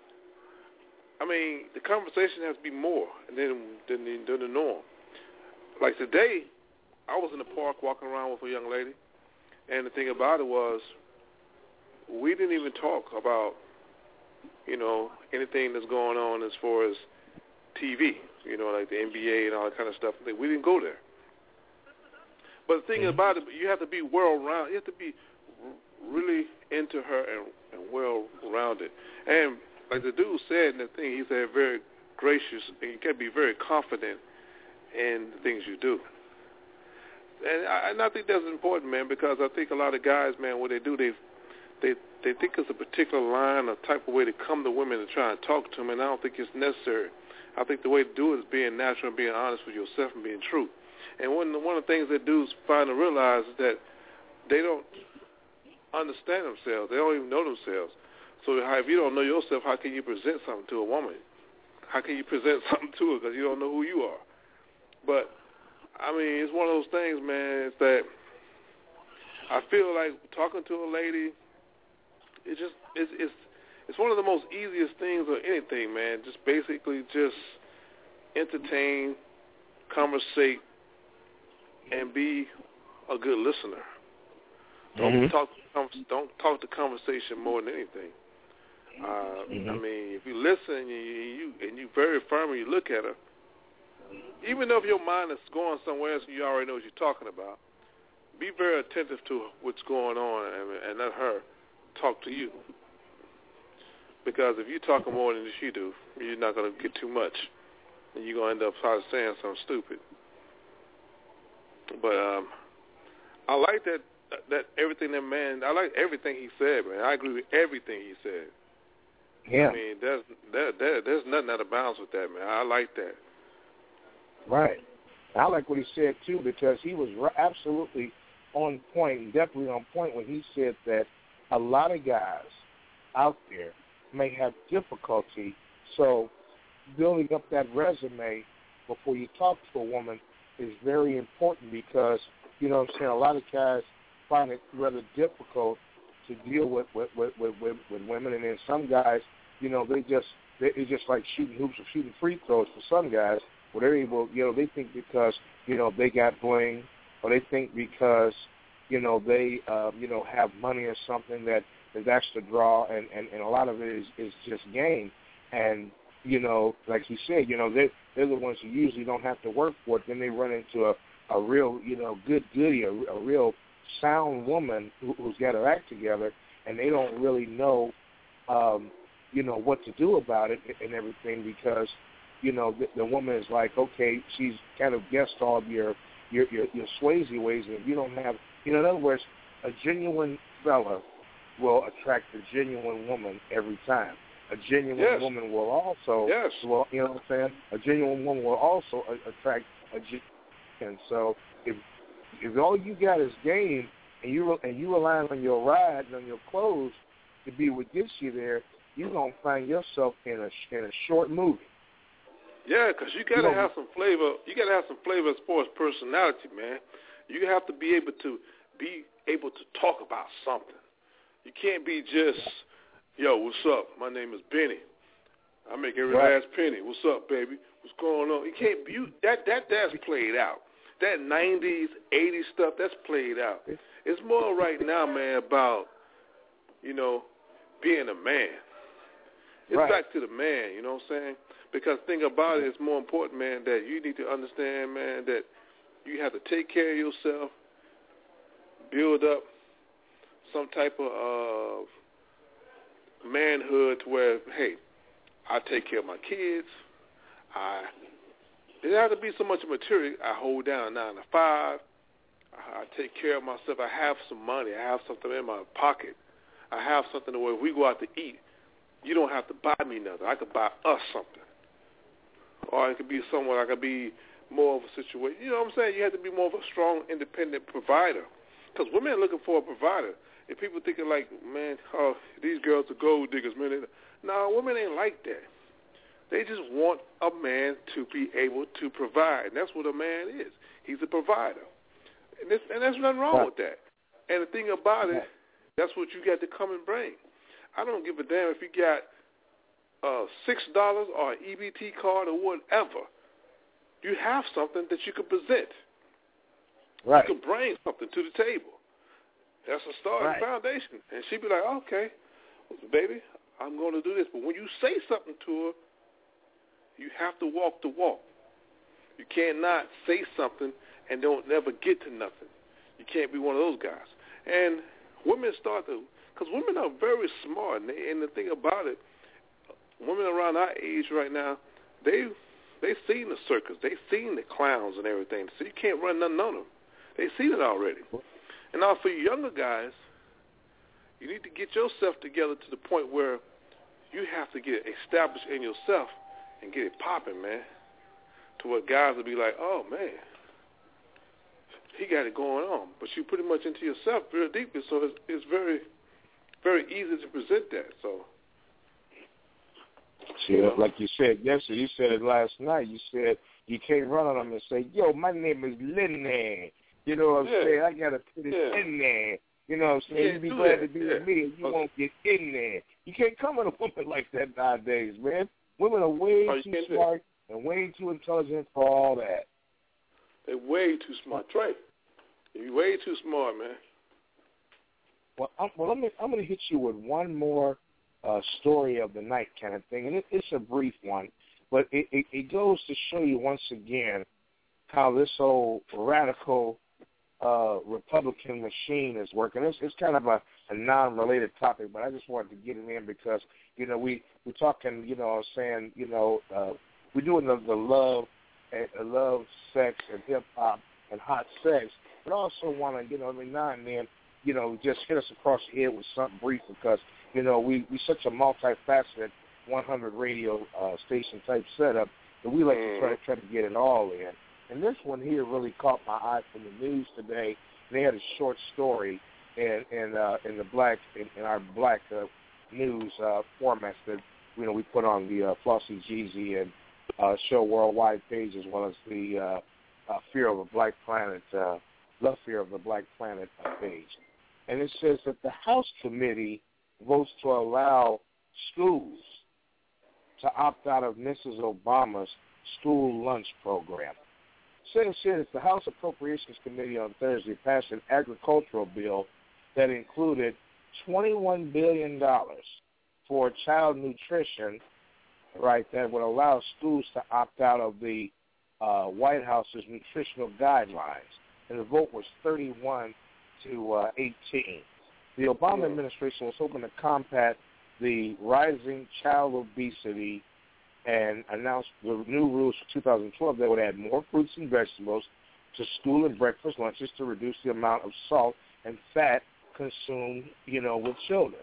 Speaker 7: I mean, the conversation has to be more than than the, than the norm. Like today, I was in the park walking around with a young lady, and the thing about it was, we didn't even talk about, you know, anything that's going on as far as T V, you know, like the N B A and all that kind of stuff. We didn't go there. But the thing mm-hmm. about it, you have to be well-rounded. You have to be really into her and, and well-rounded. And like the dude said in the thing, he said very gracious, and you can be very confident in the things you do. And I, and I think that's important, man, because I think a lot of guys, man, what they do, they they they think it's a particular line or type of way to come to women and try and talk to them, and I don't think it's necessary. I think the way to do it is being natural and being honest with yourself and being true. And one, one of the things that dudes find to realize is that they don't understand themselves. They don't even know themselves. So how, if you don't know yourself, how can you present something to a woman? How can you present something to her because you don't know who you are? But, I mean, it's one of those things, man, is that I feel like talking to a lady, it's just, it's, it's, it's one of the most easiest things of anything, man. Just basically just entertain, conversate, and be a good listener. Don't
Speaker 10: mm-hmm.
Speaker 7: talk. Don't talk the conversation more than anything. Uh,
Speaker 10: mm-hmm.
Speaker 7: I mean, if you listen and you, you and you very firm and you look at her, even though if your mind is going somewhere else and you already know what you're talking about, be very attentive to what's going on and, and let her talk to you. Because if you're talking more than she do, you're not going to get too much, and you're going to end up probably saying something stupid. But um, I like that that everything that man. I like everything he said, man. I agree with everything he said.
Speaker 10: Yeah.
Speaker 7: I mean, there's there, there, there's nothing out of bounds with that, man. I like that.
Speaker 10: Right. I like what he said too, because he was absolutely on point, definitely on point when he said that a lot of guys out there may have difficulty. So building up that resume before you talk to a woman is very important, because, you know what I'm saying, a lot of guys find it rather difficult to deal with with, with, with, with, with women, and then some guys, you know, they just, they, it's just like shooting hoops or shooting free throws for some guys, where they're able, you know, they think because, you know, they got bling, or they think because, you know, they, uh, you know, have money or something that, that that's the draw, and, and, and a lot of it is, is just game. And, you know, like you said, you know, they, they're the ones who usually don't have to work for it. Then they run into a, a real, you know, good goody, a, a real sound woman who, who's got her act together, and they don't really know, um, you know, what to do about it and everything because, you know, the, the woman is like, okay, she's kind of guessed all of your your your, your Swayze ways, and if you don't have, you know, in other words, a genuine fella will attract a genuine woman every time. A genuine
Speaker 7: yes.
Speaker 10: woman will also,
Speaker 7: yes.
Speaker 10: will, you know what I'm saying? A genuine woman will also a, attract a genuine. And so if if all you got is game, and you and you relying on your ride and on your clothes to be what gets you there, you're gonna find yourself in a in a short movie.
Speaker 7: Yeah, because you gotta you know, have some flavor. You gotta have some flavor as far as personality, man. You have to be able to be able to talk about something. You can't be just, yo, what's up? My name is Benny. I make every right. last penny. What's up, baby? What's going on? You can't you that that that's played out. That nineties, eighties stuff, that's played out. It's more right now, man, about, you know, being a man. It's right. back to the man, you know what I'm saying? Because the thing about it is more important, man, that you need to understand, man, that you have to take care of yourself, build up some type of uh, manhood to where, hey, I take care of my kids. I it doesn't have to be so much material. I hold down nine to five. I, I take care of myself. I have some money. I have something in my pocket. I have something where if we go out to eat, you don't have to buy me nothing. I could buy us something. Or it could be somewhere I could be more of a situation. You know what I'm saying? You have to be more of a strong, independent provider. Because women are looking for a provider. If people thinking like, man, oh, these girls are gold diggers, man. No, women ain't like that. They just want a man to be able to provide. And that's what a man is. He's a provider. And, this, and there's nothing wrong right. with that. And the thing about it, that's what you got to come and bring. I don't give a damn if you got uh, six dollars or an E B T card or whatever. You have something that you can present.
Speaker 10: Right.
Speaker 7: You can bring something to the table. That's a starting right. foundation. And she'd be like, okay, baby, I'm going to do this. But when you say something to her, you have to walk the walk. You cannot say something and don't never get to nothing. You can't be one of those guys. And women start to, because women are very smart. And, they, and the thing about it, women around our age right now, they they seen the circus, they seen the clowns and everything. So you can't run nothing on them. They seen it already. And now for you younger guys, you need to get yourself together to the point where you have to get established in yourself and get it popping, man, to where guys will be like, oh, man, he got it going on. But you pretty much into yourself very deeply, so it's, it's very, very easy to present that. So,
Speaker 10: See, you know? Like you said yesterday, you said it last night. You said you can't run on them and say, yo, my name is Lenny. You know what I'm
Speaker 7: yeah.
Speaker 10: saying? I got to put it
Speaker 7: yeah.
Speaker 10: in there. You know what I'm saying?
Speaker 7: Yeah,
Speaker 10: You'd be
Speaker 7: do
Speaker 10: glad
Speaker 7: that.
Speaker 10: to be
Speaker 7: yeah.
Speaker 10: with me, and you
Speaker 7: okay.
Speaker 10: won't get in there. You can't come at a woman like that nowadays, man. Women are way
Speaker 7: oh,
Speaker 10: too smart and way too intelligent for all that.
Speaker 7: They're way too smart. Trey, you're way too smart, man.
Speaker 10: Well, I'm, well, let me, I'm going to hit you with one more uh, story of the night kind of thing, and it, it's a brief one, but it, it, it goes to show you once again how this old radical uh, Republican machine is working. It's, it's kind of a, a non-related topic, but I just wanted to get it in because, you know, we, we're talking, you know, saying, you know, uh, we're doing the, the love, uh, love, sex, and hip-hop and hot sex, but also want to, you know, every now and then, you know, just hit us across the head with something brief because, you know, we, we're such a multifaceted one hundred radio uh, station type setup that we like to try to try to get it all in. And this one here really caught my eye from the news today. They had a short story in in, uh, in the black in, in our black uh, news uh, formats that you know we put on the uh, Flossy Jeezy and uh, Show Worldwide page as well as the uh, uh, Fear of the Black Planet, uh, Love Fear of the Black Planet uh, page. And it says that the House Committee votes to allow schools to opt out of Missus Obama's school lunch program. Senate says the House Appropriations Committee on Thursday passed an agricultural bill that included twenty-one billion dollars for child nutrition, right, that would allow schools to opt out of the uh, White House's nutritional guidelines, and the vote was thirty-one to uh, eighteen. The Obama
Speaker 7: Yeah.
Speaker 10: administration was hoping to combat the rising child obesity and announced the new rules for two thousand twelve that would add more fruits and vegetables to school and breakfast lunches to reduce the amount of salt and fat consumed, you know, with children.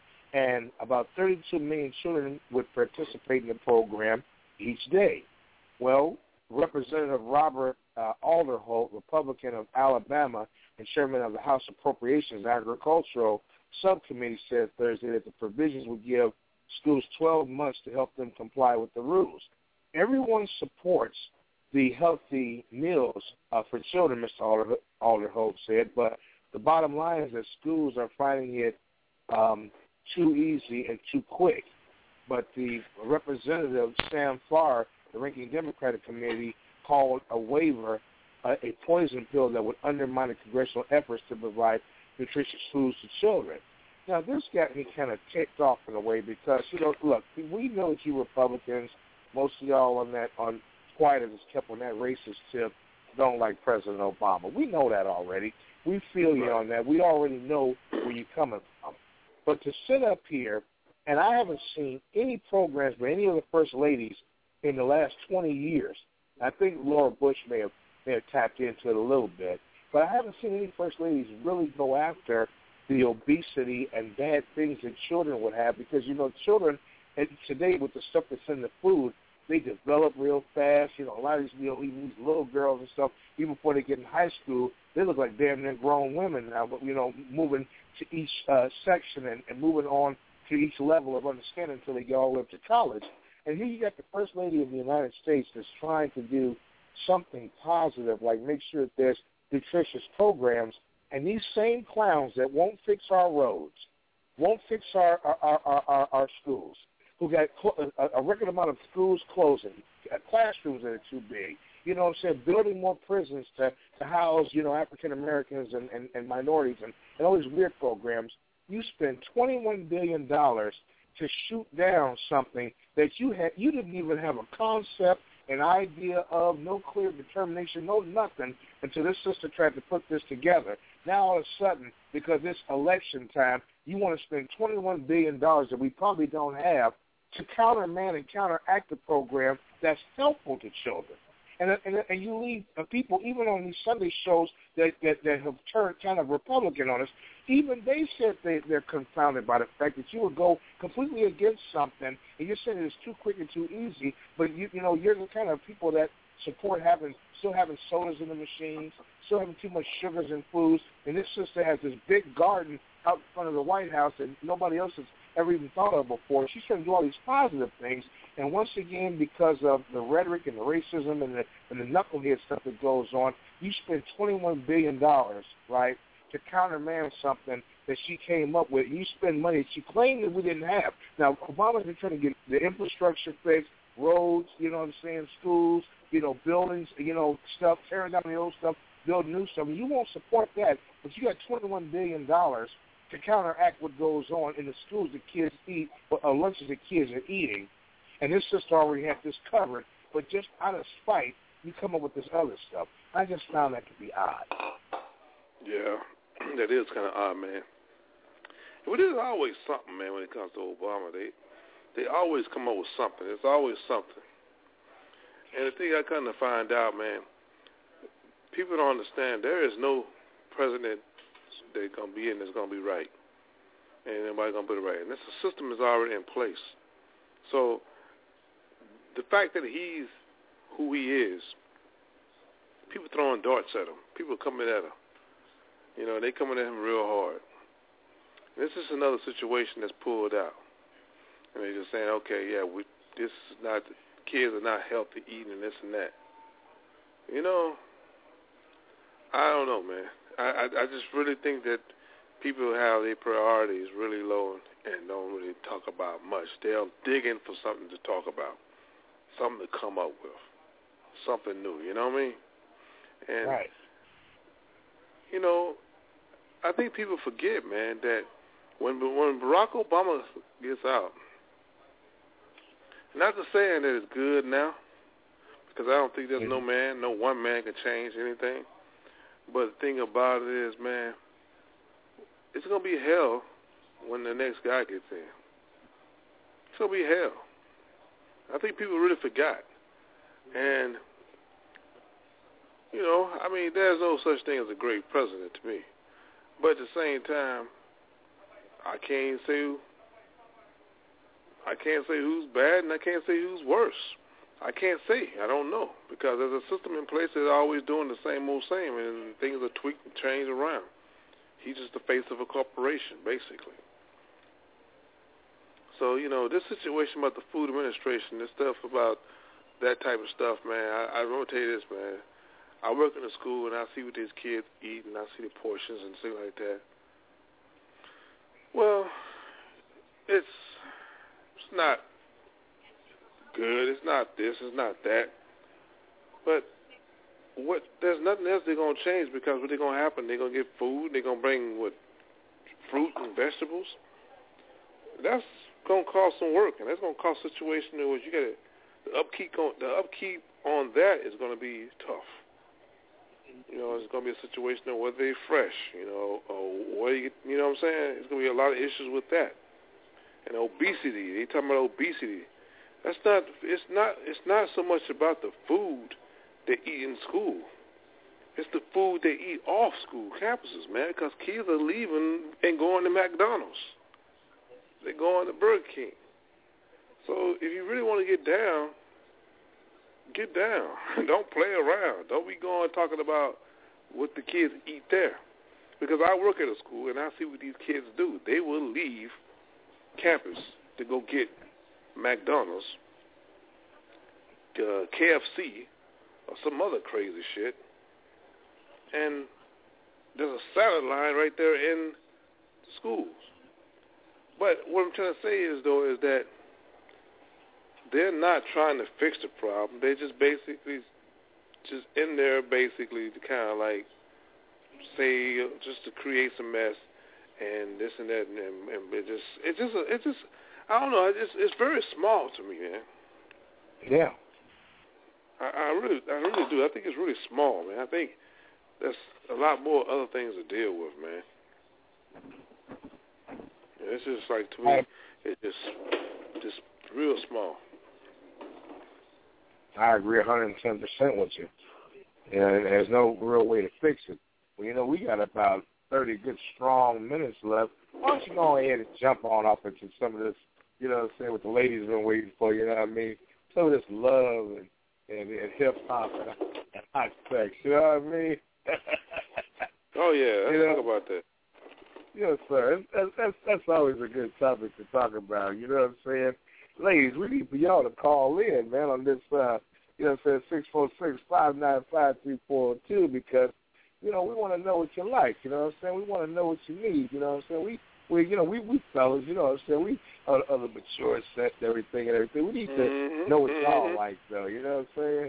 Speaker 10: And about thirty-two million children would participate in the program each day. Well, Representative Robert uh, Alderholt, Republican of Alabama and chairman of the House Appropriations and Agricultural Subcommittee, said Thursday that the provisions would give schools twelve months to help them comply with the rules. Everyone supports the healthy meals uh, for children, Mister Alder, Alderholt said, but the bottom line is that schools are finding it um, too easy and too quick. But the Representative Sam Farr, the ranking Democratic committee, called a waiver uh, a poison pill that would undermine the congressional efforts to provide nutritious foods to children. Now, this got me kind of ticked off in a way because, you know, look, we know that you Republicans, most of y'all on that, on quiet as kept on that racist tip, don't like President Obama. We know that already. We feel you on that. We already know where you're coming from. But to sit up here, and I haven't seen any programs by any of the first ladies in the last twenty years. I think Laura Bush may have may have tapped into it a little bit, but I haven't seen any first ladies really go after the obesity and bad things that children would have, because, you know, children and today with the stuff that's in the food, they develop real fast. You know, a lot of these, you know, even these little girls and stuff, even before they get in high school, they look like damn near grown women now, but, you know, moving to each uh, section and, and moving on to each level of understanding until they get all the way up to college. And here you got the First Lady of the United States that's trying to do something positive, like make sure that there's nutritious programs. And these same clowns that won't fix our roads, won't fix our our, our, our, our schools, who got cl- a, a record amount of schools closing, classrooms that are too big, you know what I'm saying, building more prisons to, to house, you know, African Americans and, and, and minorities and, and all these weird programs. You spend twenty-one billion dollars to shoot down something that you had, you didn't even have a concept, an idea of, no clear determination, no nothing, until this sister tried to put this together. Now all of a sudden, because it's election time, you want to spend twenty-one billion dollars that we probably don't have to countermand and counteract a program that's helpful to children. And, and, and you leave people, even on these Sunday shows that, that, that have turned kind of Republican on us, even they said they, they're confounded by the fact that you would go completely against something, and you're saying it's too quick and too easy, but you, you know, you're the kind of people that support having, still having sodas in the machines, still having too much sugars in foods, and this sister has this big garden out in front of the White House that nobody else has ever even thought of before. She's trying to do all these positive things, and once again, because of the rhetoric and the racism and the, and the knucklehead stuff that goes on, you spend twenty-one billion dollars, right, to countermand something that she came up with. You spend money that she claimed that we didn't have. Now, Obama's been trying to get the infrastructure fixed, roads, you know what I'm saying, schools, you know, buildings, you know, stuff, tearing down the old stuff, build new stuff. You won't support that, but you got twenty-one billion dollars to counteract what goes on in the schools the kids eat, or lunches the kids are eating. And this sister already had this covered, but just out of spite, you come up with this other stuff. I just found that to be odd.
Speaker 7: Yeah, that is kind of odd, man. But there's always something, man, when it comes to Obama. They they always come up with something. There's always something. And the thing I come to find out, man, people don't understand there is no president that's going to be in that's going to be right. And nobody's going to put it right. And this system is already in place. So the fact that he's who he is, people throwing darts at him. People coming at him. You know, they coming at him real hard. This is another situation that's pulled out. And they're just saying, okay, yeah, we, this is not, kids are not healthy eating this and that. You know, I don't know, man. I, I, I just really think that people have their priorities really low and don't really talk about much. They're digging for something to talk about, something to come up with, something new, you know what I mean? And,
Speaker 10: right.
Speaker 7: you know, I think people forget, man, that when when Barack Obama gets out, not to saying that it's good now, because I don't think there's no man, no one man can change anything. But the thing about it is, man, it's going to be hell when the next guy gets in. It's going to be hell. I think people really forgot. And, you know, I mean, there's no such thing as a great president to me. But at the same time, I can't say who, I can't say who's bad and I can't say who's worse. I can't say. I don't know. Because there's a system in place that's always doing the same old same, and things are tweaked and changed around. He's just the face of a corporation, basically. So, you know, this situation about the food administration, this stuff about that type of stuff, man, I, I'm going to tell you this, man. I work in a school, and I see what these kids eat, and I see the portions and things like that. Well, it's it's not good. It's not this. It's not that. But what? There's nothing else they're going to change, because what's going to happen, they're going to get food. They're going to bring, what, fruit and vegetables. That's going to cost some work, and that's going to cost a situation in which you got to, the upkeep on, the upkeep on that is going to be tough. You know, it's going to be a situation of whether they're fresh, you know, or where you, you know what I'm saying? There's going to be a lot of issues with that. And obesity, they talking about obesity. That's not, it's not, it's not so much about the food they eat in school. It's the food they eat off school campuses, man, because kids are leaving and going to McDonald's. They're going to Burger King. So if you really want to get down, get down. Don't play around. Don't be going talking about what the kids eat there. Because I work at a school, and I see what these kids do. They will leave campus to go get McDonald's, uh, K F C, or some other crazy shit. And there's a salad line right there in the schools. But what I'm trying to say is, though, is that they're not trying to fix the problem. They just basically just in there basically to kind of like say, just to create some mess and this and that, and, and it just, it just, it just, I don't know, it's, it's very small to me, man.
Speaker 10: Yeah.
Speaker 7: I, I really, I really do. I think it's really small, man. I think there's a lot more other things to deal with, man. It's just like, to me, it's just, just real small.
Speaker 10: I agree one hundred ten percent with you. And there's no real way to fix it. Well, you know, we got about thirty good, strong minutes left. Why don't you go ahead and jump on up into some of this, you know what I'm saying, what the ladies have been waiting for, you know what I mean? Some of this love and, and, and hip-hop and, and hot sex, you know what I mean?
Speaker 7: Oh, yeah, let's
Speaker 10: you know?
Speaker 7: talk about that.
Speaker 10: Yes, sir. That's, that's, that's always a good topic to talk about, you know what I'm saying? Ladies, we need for y'all to call in, man, on this, uh, you know what I'm saying, six four six, five nine five, three four two, because, you know, we want to know what you like, you know what I'm saying? We want to know what you need, you know what I'm saying? We, we you know, we, we fellas, you know what I'm saying? We are, are the mature set and everything and everything. We need to
Speaker 7: mm-hmm,
Speaker 10: know what
Speaker 7: mm-hmm.
Speaker 10: y'all like, though, you know what I'm saying?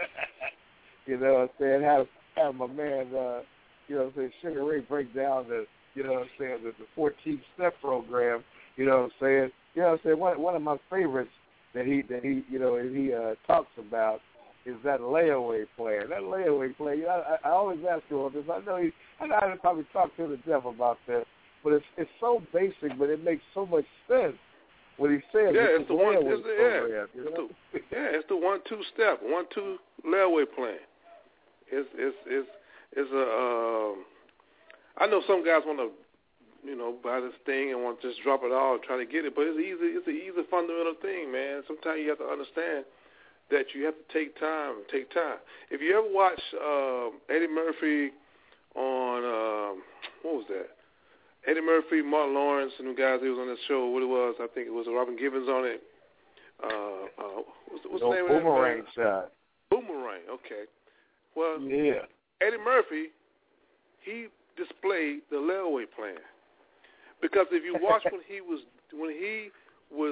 Speaker 10: You know what I'm saying? Have, have my man, uh, you know what I'm saying, Sugar Ray break down the, you know what I'm saying, the, the fourteen step program, you know what I'm saying? You know what I'm saying? One, one of my favorites that he, that he you know, he uh, talks about is that layaway plan. That layaway plan, you know, I, I always ask him about this. I know he, I know I probably talked to him to death about this, but it's it's so basic, but it makes so much sense what he says.
Speaker 7: Yeah, it's the one, it's the, yeah,
Speaker 10: program, you know?
Speaker 7: it's the, yeah, it's the one-two step, one-two layaway plan. It's it's it's it's a. Um, I know some guys want to, you know, buy this thing and want to just drop it all and try to get it, but it's easy. It's an easy fundamental thing, man. Sometimes you have to understand that you have to take time. Take time. If you ever watch uh, Eddie Murphy on um, what was that? Eddie Murphy, Martin Lawrence, and the guys who was on that show. What it was? I think it was Robin Givens on it. Uh, uh, what's, what's
Speaker 10: no,
Speaker 7: the name
Speaker 10: Boomerang
Speaker 7: of that?
Speaker 10: shot.
Speaker 7: Boomerang. Okay. Well,
Speaker 10: yeah.
Speaker 7: Eddie Murphy, he displayed the layaway plan, because if you watch when he was when he was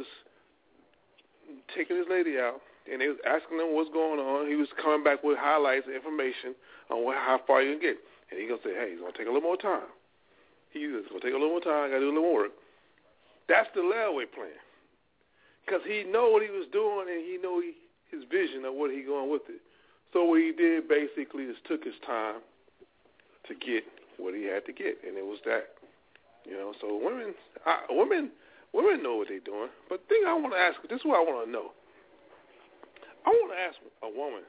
Speaker 7: taking his lady out and they was asking him what's going on, he was coming back with highlights and information on what, how far you can get, and he gonna say, hey, it's gonna take a little more time. He's gonna take a little more time. I gotta do a little more work. That's the layaway plan, because he know what he was doing, and he know he his vision of what he going with it. So what he did basically is took his time to get what he had to get, and it was that. You know, so women, I, women, women know what they're doing. But the thing I want to ask, this is what I want to know. I want to ask a woman,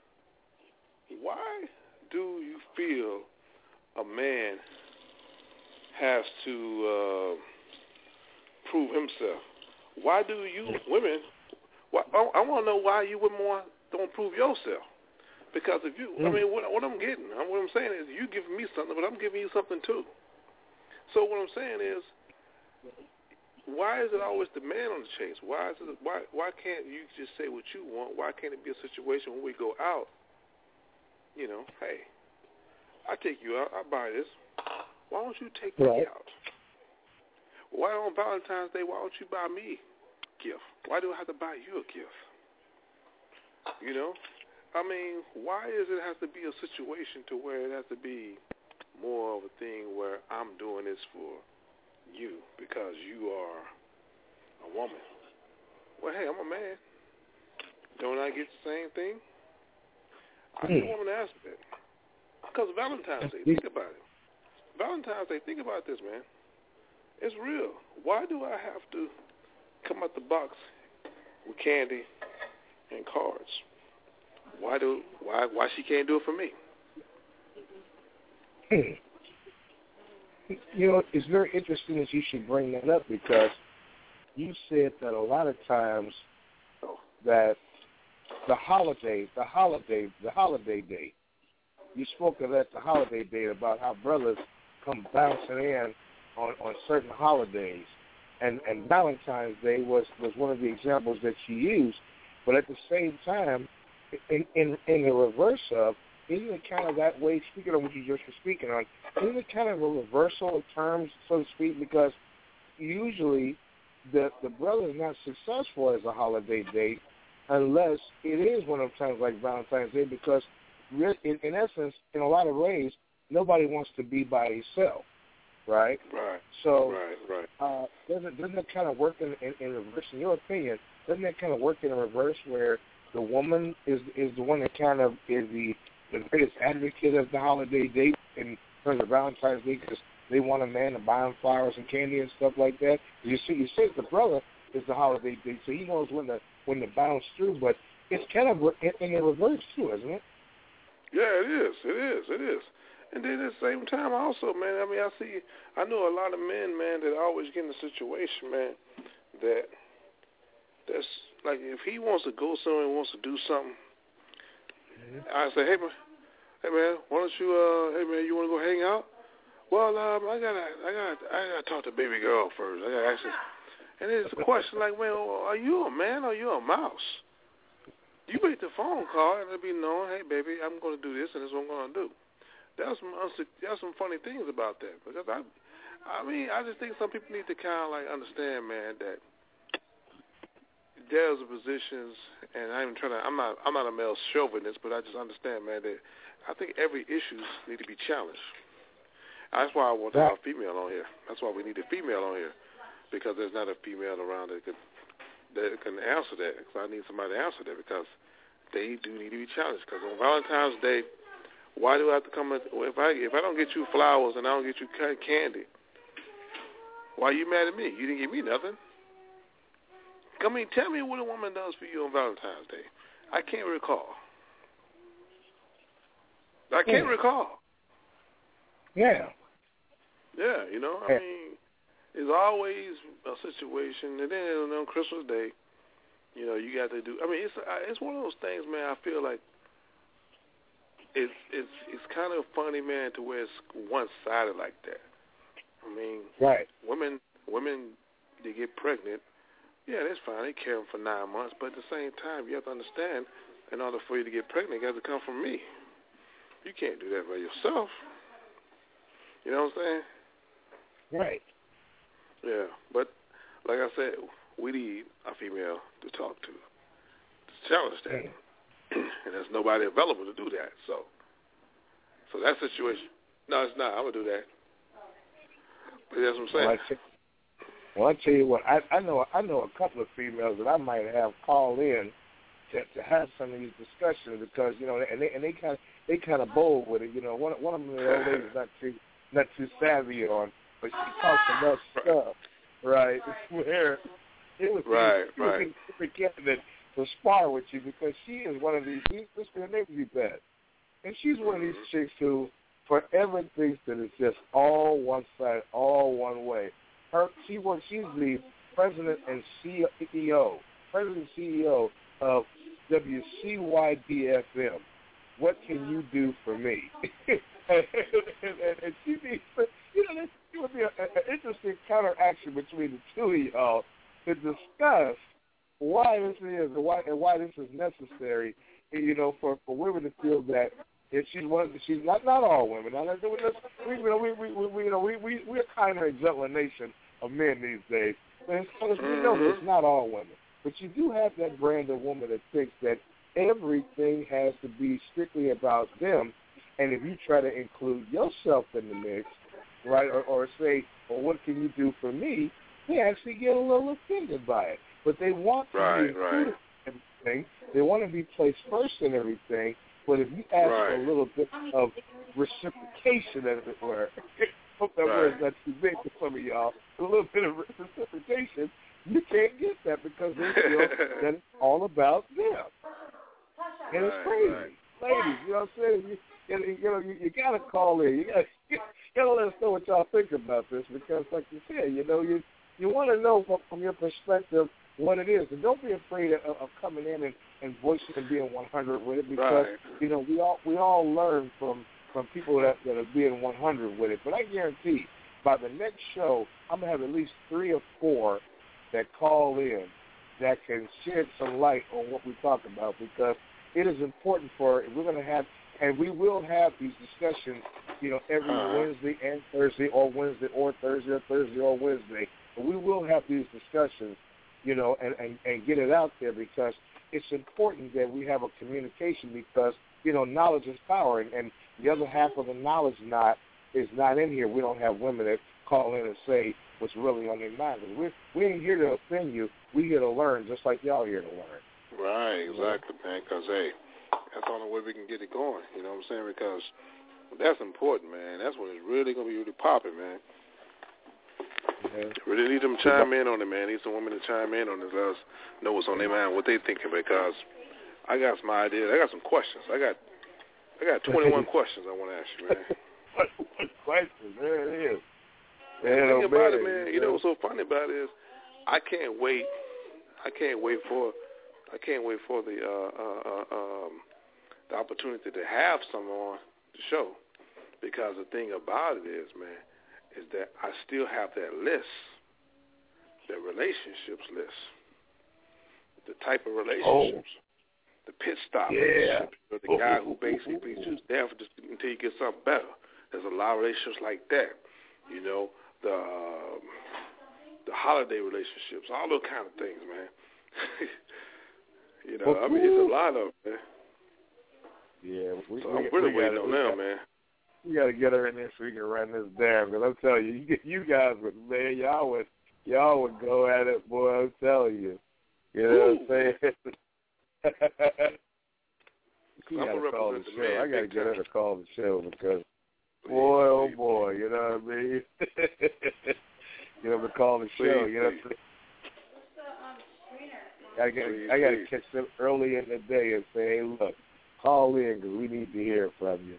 Speaker 7: why do you feel a man has to uh, prove himself? Why do you women? Why, I, I want to know why you women want, don't prove yourself. Because if you, I mean, what, what I'm getting, what I'm saying is, you giving me something, but I'm giving you something too. So what I'm saying is, why is it always the man on the chase? Why is it? Why why can't you just say what you want? Why can't it be a situation when we go out? You know, hey, I take you out. I buy this. Why don't you take me
Speaker 10: right.
Speaker 7: out? Why on Valentine's Day? Why don't you buy me a gift? Why do I have to buy you a gift? You know, I mean, why does it have to be a situation to where it has to be more of a thing where I'm doing this for you because you are a woman? Well, hey, I'm a man. Don't I get the same thing? I just want to ask that. Because Valentine's Day, think about it. Valentine's Day, think about this, man. It's real. Why do I have to come out the box with candy and cards? Why do why why she can't do it for me?
Speaker 10: You know, it's very interesting that you should bring that up, because you said that a lot of times that the holiday, the holiday, the holiday day, you spoke of that the holiday day about how brothers come bouncing in on, on certain holidays, and and Valentine's Day was, was one of the examples that you used, but at the same time, in in, in the reverse of, isn't it kind of that way, speaking of what you just were speaking on, isn't it kind of a reversal of terms, so to speak, because usually the the brother is not successful as a holiday date unless it is one of times like Valentine's Day, because in, in essence, in a lot of ways, nobody wants to be by himself, right?
Speaker 7: Right.
Speaker 10: So
Speaker 7: right, right.
Speaker 10: Uh, doesn't doesn't it kind of work in, in, in reverse? In your opinion, doesn't that kind of work in reverse, where the woman is is the one that kind of is the the greatest advocate of the holiday date in terms of Valentine's Day, because they want a man to buy them flowers and candy and stuff like that? You see, you say the brother is the holiday date, so he knows when to when to bounce through, but it's kind of in, in the reverse too, isn't it?
Speaker 7: Yeah, it is. It is. It is. And then at the same time, also, man, I mean, I see, I know a lot of men, man, that always get in a situation, man, that that's like, if he wants to go somewhere and wants to do something, mm-hmm. I say, hey, man, hey, man, why don't you, uh, hey, man, you want to go hang out? Well, um, I gotta, I gotta, I gotta talk to baby girl first. I gotta ask her. And it's a question like, man, are you a man or are you a mouse? You make the phone call and it'll be known, hey, baby, I'm going to do this and this is what I'm going to do. There's some there's some funny things about that, because I, I mean, I just think some people need to kind of like understand, man, that there's positions, and I'm trying to, I'm not, I'm not a male chauvinist, but I just understand, man, that I think every issue need to be challenged. That's why I want to have a female on here. That's why we need a female on here, because there's not a female around that could that can answer that. Because I need somebody to answer that, because they do need to be challenged. Because on Valentine's Day, why do I have to come? If I if I don't get you flowers and I don't get you candy, why are you mad at me? You didn't give me nothing. I mean, tell me what a woman does for you on Valentine's Day. I can't recall. I can't yeah. recall.
Speaker 10: Yeah.
Speaker 7: Yeah, you know, I yeah. mean, it's always a situation, and then on Christmas Day, you know, you got to do. I mean, it's it's one of those things, man. I feel like. It's it's it's kind of funny, man, to where it's one-sided like that. I mean,
Speaker 10: right.
Speaker 7: women women they get pregnant, yeah, that's fine. They carry them for nine months, but at the same time, you have to understand, in order for you to get pregnant, it has to come from me. You can't do that by yourself. You know what I'm saying?
Speaker 10: Right.
Speaker 7: Yeah, but like I said, we need a female to talk to, to challenge that. Mm. And there's nobody available to do that. So, so that situation, no, it's not. I'm gonna do that. But that's what I'm saying.
Speaker 10: Well, I, t- well, I tell you what, I, I know, I know a couple of females that I might have call in to, to have some of these discussions because you know, and they and they kind of they kind of bold with it. You know, one one of them the old lady's not too not too savvy on, but she talks enough stuff, right? Where it was
Speaker 7: right,
Speaker 10: she
Speaker 7: right.
Speaker 10: was a candidate to spar with you because she is one of these. This her name be bad, and she's one of these chicks who forever thinks that it's just all one side, all one way. Her she works. She's the president and C E O, president and C E O of W C Y D F M. What can you do for me? and, and, and she needs, you know, it would be an interesting counteraction between the two of y'all to discuss why this is and why and why this is necessary. You know, for, for women to feel that if she's one, she's not not all women. Now, let's, we, you know, we we we you know we we we're kind of a gentler nation of men these days. But as far as we know, that it's not all women. But you do have that brand of woman that thinks that everything has to be strictly about them, and if you try to include yourself in the mix, right, or, or say, well, what can you do for me, they actually get a little offended by it. But they want to
Speaker 7: right,
Speaker 10: be included
Speaker 7: right.
Speaker 10: in everything. They want to be placed first in everything, but if you ask
Speaker 7: right.
Speaker 10: for a little bit of reciprocation, as it were, hope that
Speaker 7: right.
Speaker 10: word's not too big for some of y'all, a little bit of reciprocation, you can't get that because they feel that it's all about them. And it's crazy.
Speaker 7: Right.
Speaker 10: Ladies, you know what I'm saying? You, you, you know, you, you got to call in. You got you to let us know what y'all think about this because, like you said, you know, you you want to know from, from your perspective what it is. And don't be afraid of, of coming in and, and voicing and being one hundred with it because,
Speaker 7: right.
Speaker 10: you know, we all we all learn from, from people that, that are being one hundred with it. But I guarantee by the next show, I'm going to have at least three or four that call in that can shed some light on what we talk about because it is important for, we're going to have, and we will have these discussions, you know, every
Speaker 7: uh-huh.
Speaker 10: Wednesday and Thursday or Wednesday or Thursday or Thursday or Wednesday. But we will have these discussions, you know, and, and, and get it out there because it's important that we have a communication because, you know, knowledge is power, and, and the other half of the knowledge not is not in here. We don't have women that call in and say what's really on their mind. We we ain't here to offend you. We here to learn, just like y'all here to learn.
Speaker 7: Right, exactly, man. Because hey, that's the only way we can get it going. You know what I'm saying? Because that's important, man. That's when it's really gonna be really popping, man.
Speaker 10: Yeah.
Speaker 7: Really need them to chime in on it, man. Need some women to chime in on this. Let us know what's on their mind, what they thinking. Because I got some ideas. I got some questions. I got I got twenty-one questions I want to ask you, man.
Speaker 10: What questions? There it is.
Speaker 7: The thing about it, man, you know what's so funny about it is I can't wait. I can't wait for. I can't wait for the uh, uh, uh, um, the opportunity to have someone on the show, because the thing about it is, man, is that I still have that list, the relationships list, the type of relationships, oh. the pit stop
Speaker 10: yeah.
Speaker 7: relationships, or the guy who basically just there for just until you get something better. There's a lot of relationships like that, you know, the uh, the holiday relationships, all those kind of things, man. You know, I mean, it's a lot of it, man.
Speaker 10: Yeah, we,
Speaker 7: so
Speaker 10: we,
Speaker 7: I'm really
Speaker 10: we
Speaker 7: waiting
Speaker 10: gotta,
Speaker 7: on
Speaker 10: we
Speaker 7: them,
Speaker 10: gotta,
Speaker 7: man.
Speaker 10: We got to get her in there so we can run this down. Because I'm telling you, you, you guys would, man, y'all would, y'all would go at it, boy. I'm telling you. You know
Speaker 7: Ooh.
Speaker 10: what I'm saying? She
Speaker 7: I'm
Speaker 10: got to call the
Speaker 7: the
Speaker 10: show.
Speaker 7: man,
Speaker 10: I got to
Speaker 7: big
Speaker 10: get her
Speaker 7: time.
Speaker 10: to call the show because,
Speaker 7: Please,
Speaker 10: boy, oh
Speaker 7: please,
Speaker 10: boy,
Speaker 7: please.
Speaker 10: you know what I mean? Get them to call the
Speaker 7: Please,
Speaker 10: show. You know.
Speaker 7: please.
Speaker 10: I got
Speaker 7: Please,
Speaker 10: I got to
Speaker 7: please.
Speaker 10: catch them early in the day and say, hey, look, call in because we need to hear from you.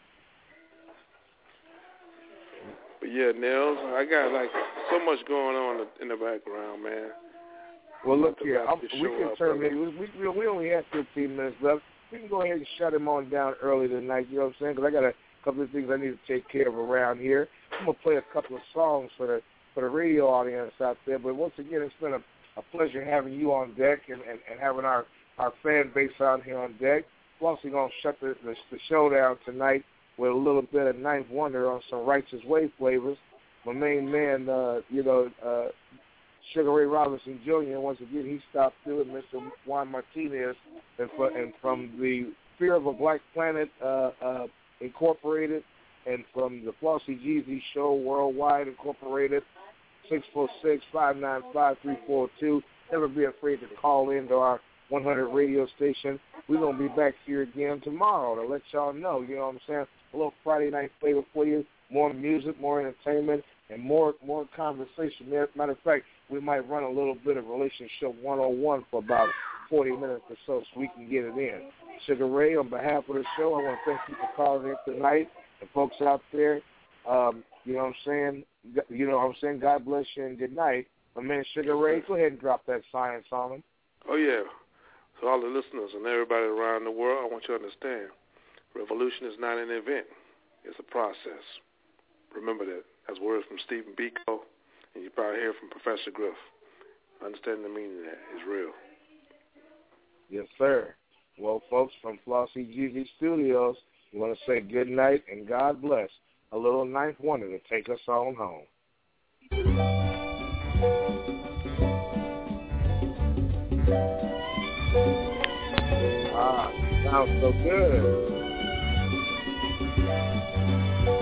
Speaker 7: But yeah, Nels, I got like so much going on in the background, man.
Speaker 10: Well, look
Speaker 7: To
Speaker 10: here,
Speaker 7: wrap
Speaker 10: I'm,
Speaker 7: this
Speaker 10: we
Speaker 7: show
Speaker 10: can
Speaker 7: up,
Speaker 10: turn
Speaker 7: brother.
Speaker 10: it. We, we we only have fifteen minutes left. We can go ahead and shut him on down early tonight. You know what I'm saying? Because I got a couple of things I need to take care of around here. I'm gonna play a couple of songs for the for the radio audience out there. But once again, it's been a, a pleasure having you on deck and, and, and having our, our fan base out here on deck. We're also gonna shut the, the the show down tonight with a little bit of Ninth Wonder on some Righteous Way flavors. My main man, uh, you know, uh, Sugar Ray Robinson Junior Once again, he stopped through, and Mister Juan Martinez, and, for, and from the Fear of a Black Planet uh, uh, Incorporated, and from the Flossy Jeezy Show Worldwide Incorporated, six four six, five nine five, three four two. Never be afraid to call into our one hundred radio station. We're going to be back here again tomorrow to let y'all know, you know what I'm saying, a little Friday night flavor for you, more music, more entertainment, and more more conversation. Matter of fact, we might run a little bit of Relationship one oh one for about forty minutes or so so we can get it in. Sugar Ray, on behalf of the show, I want to thank you for calling in tonight. And folks out there, um, you know what I'm saying, you know what I'm saying, God bless you and good night. My man Sugar Ray, go ahead and drop that science on him.
Speaker 7: Oh, yeah. So all the listeners and everybody around the world, I want you to understand, revolution is not an event. It's a process. Remember that. That's words from Stephen Biko, and you probably hear from Professor Griff. Understanding the meaning of that is real.
Speaker 10: Yes, sir. Well, folks, from Flossie G V Studios, we want to say good night and God bless. A little ninth wonder to take us on home. Ah, sounds so good.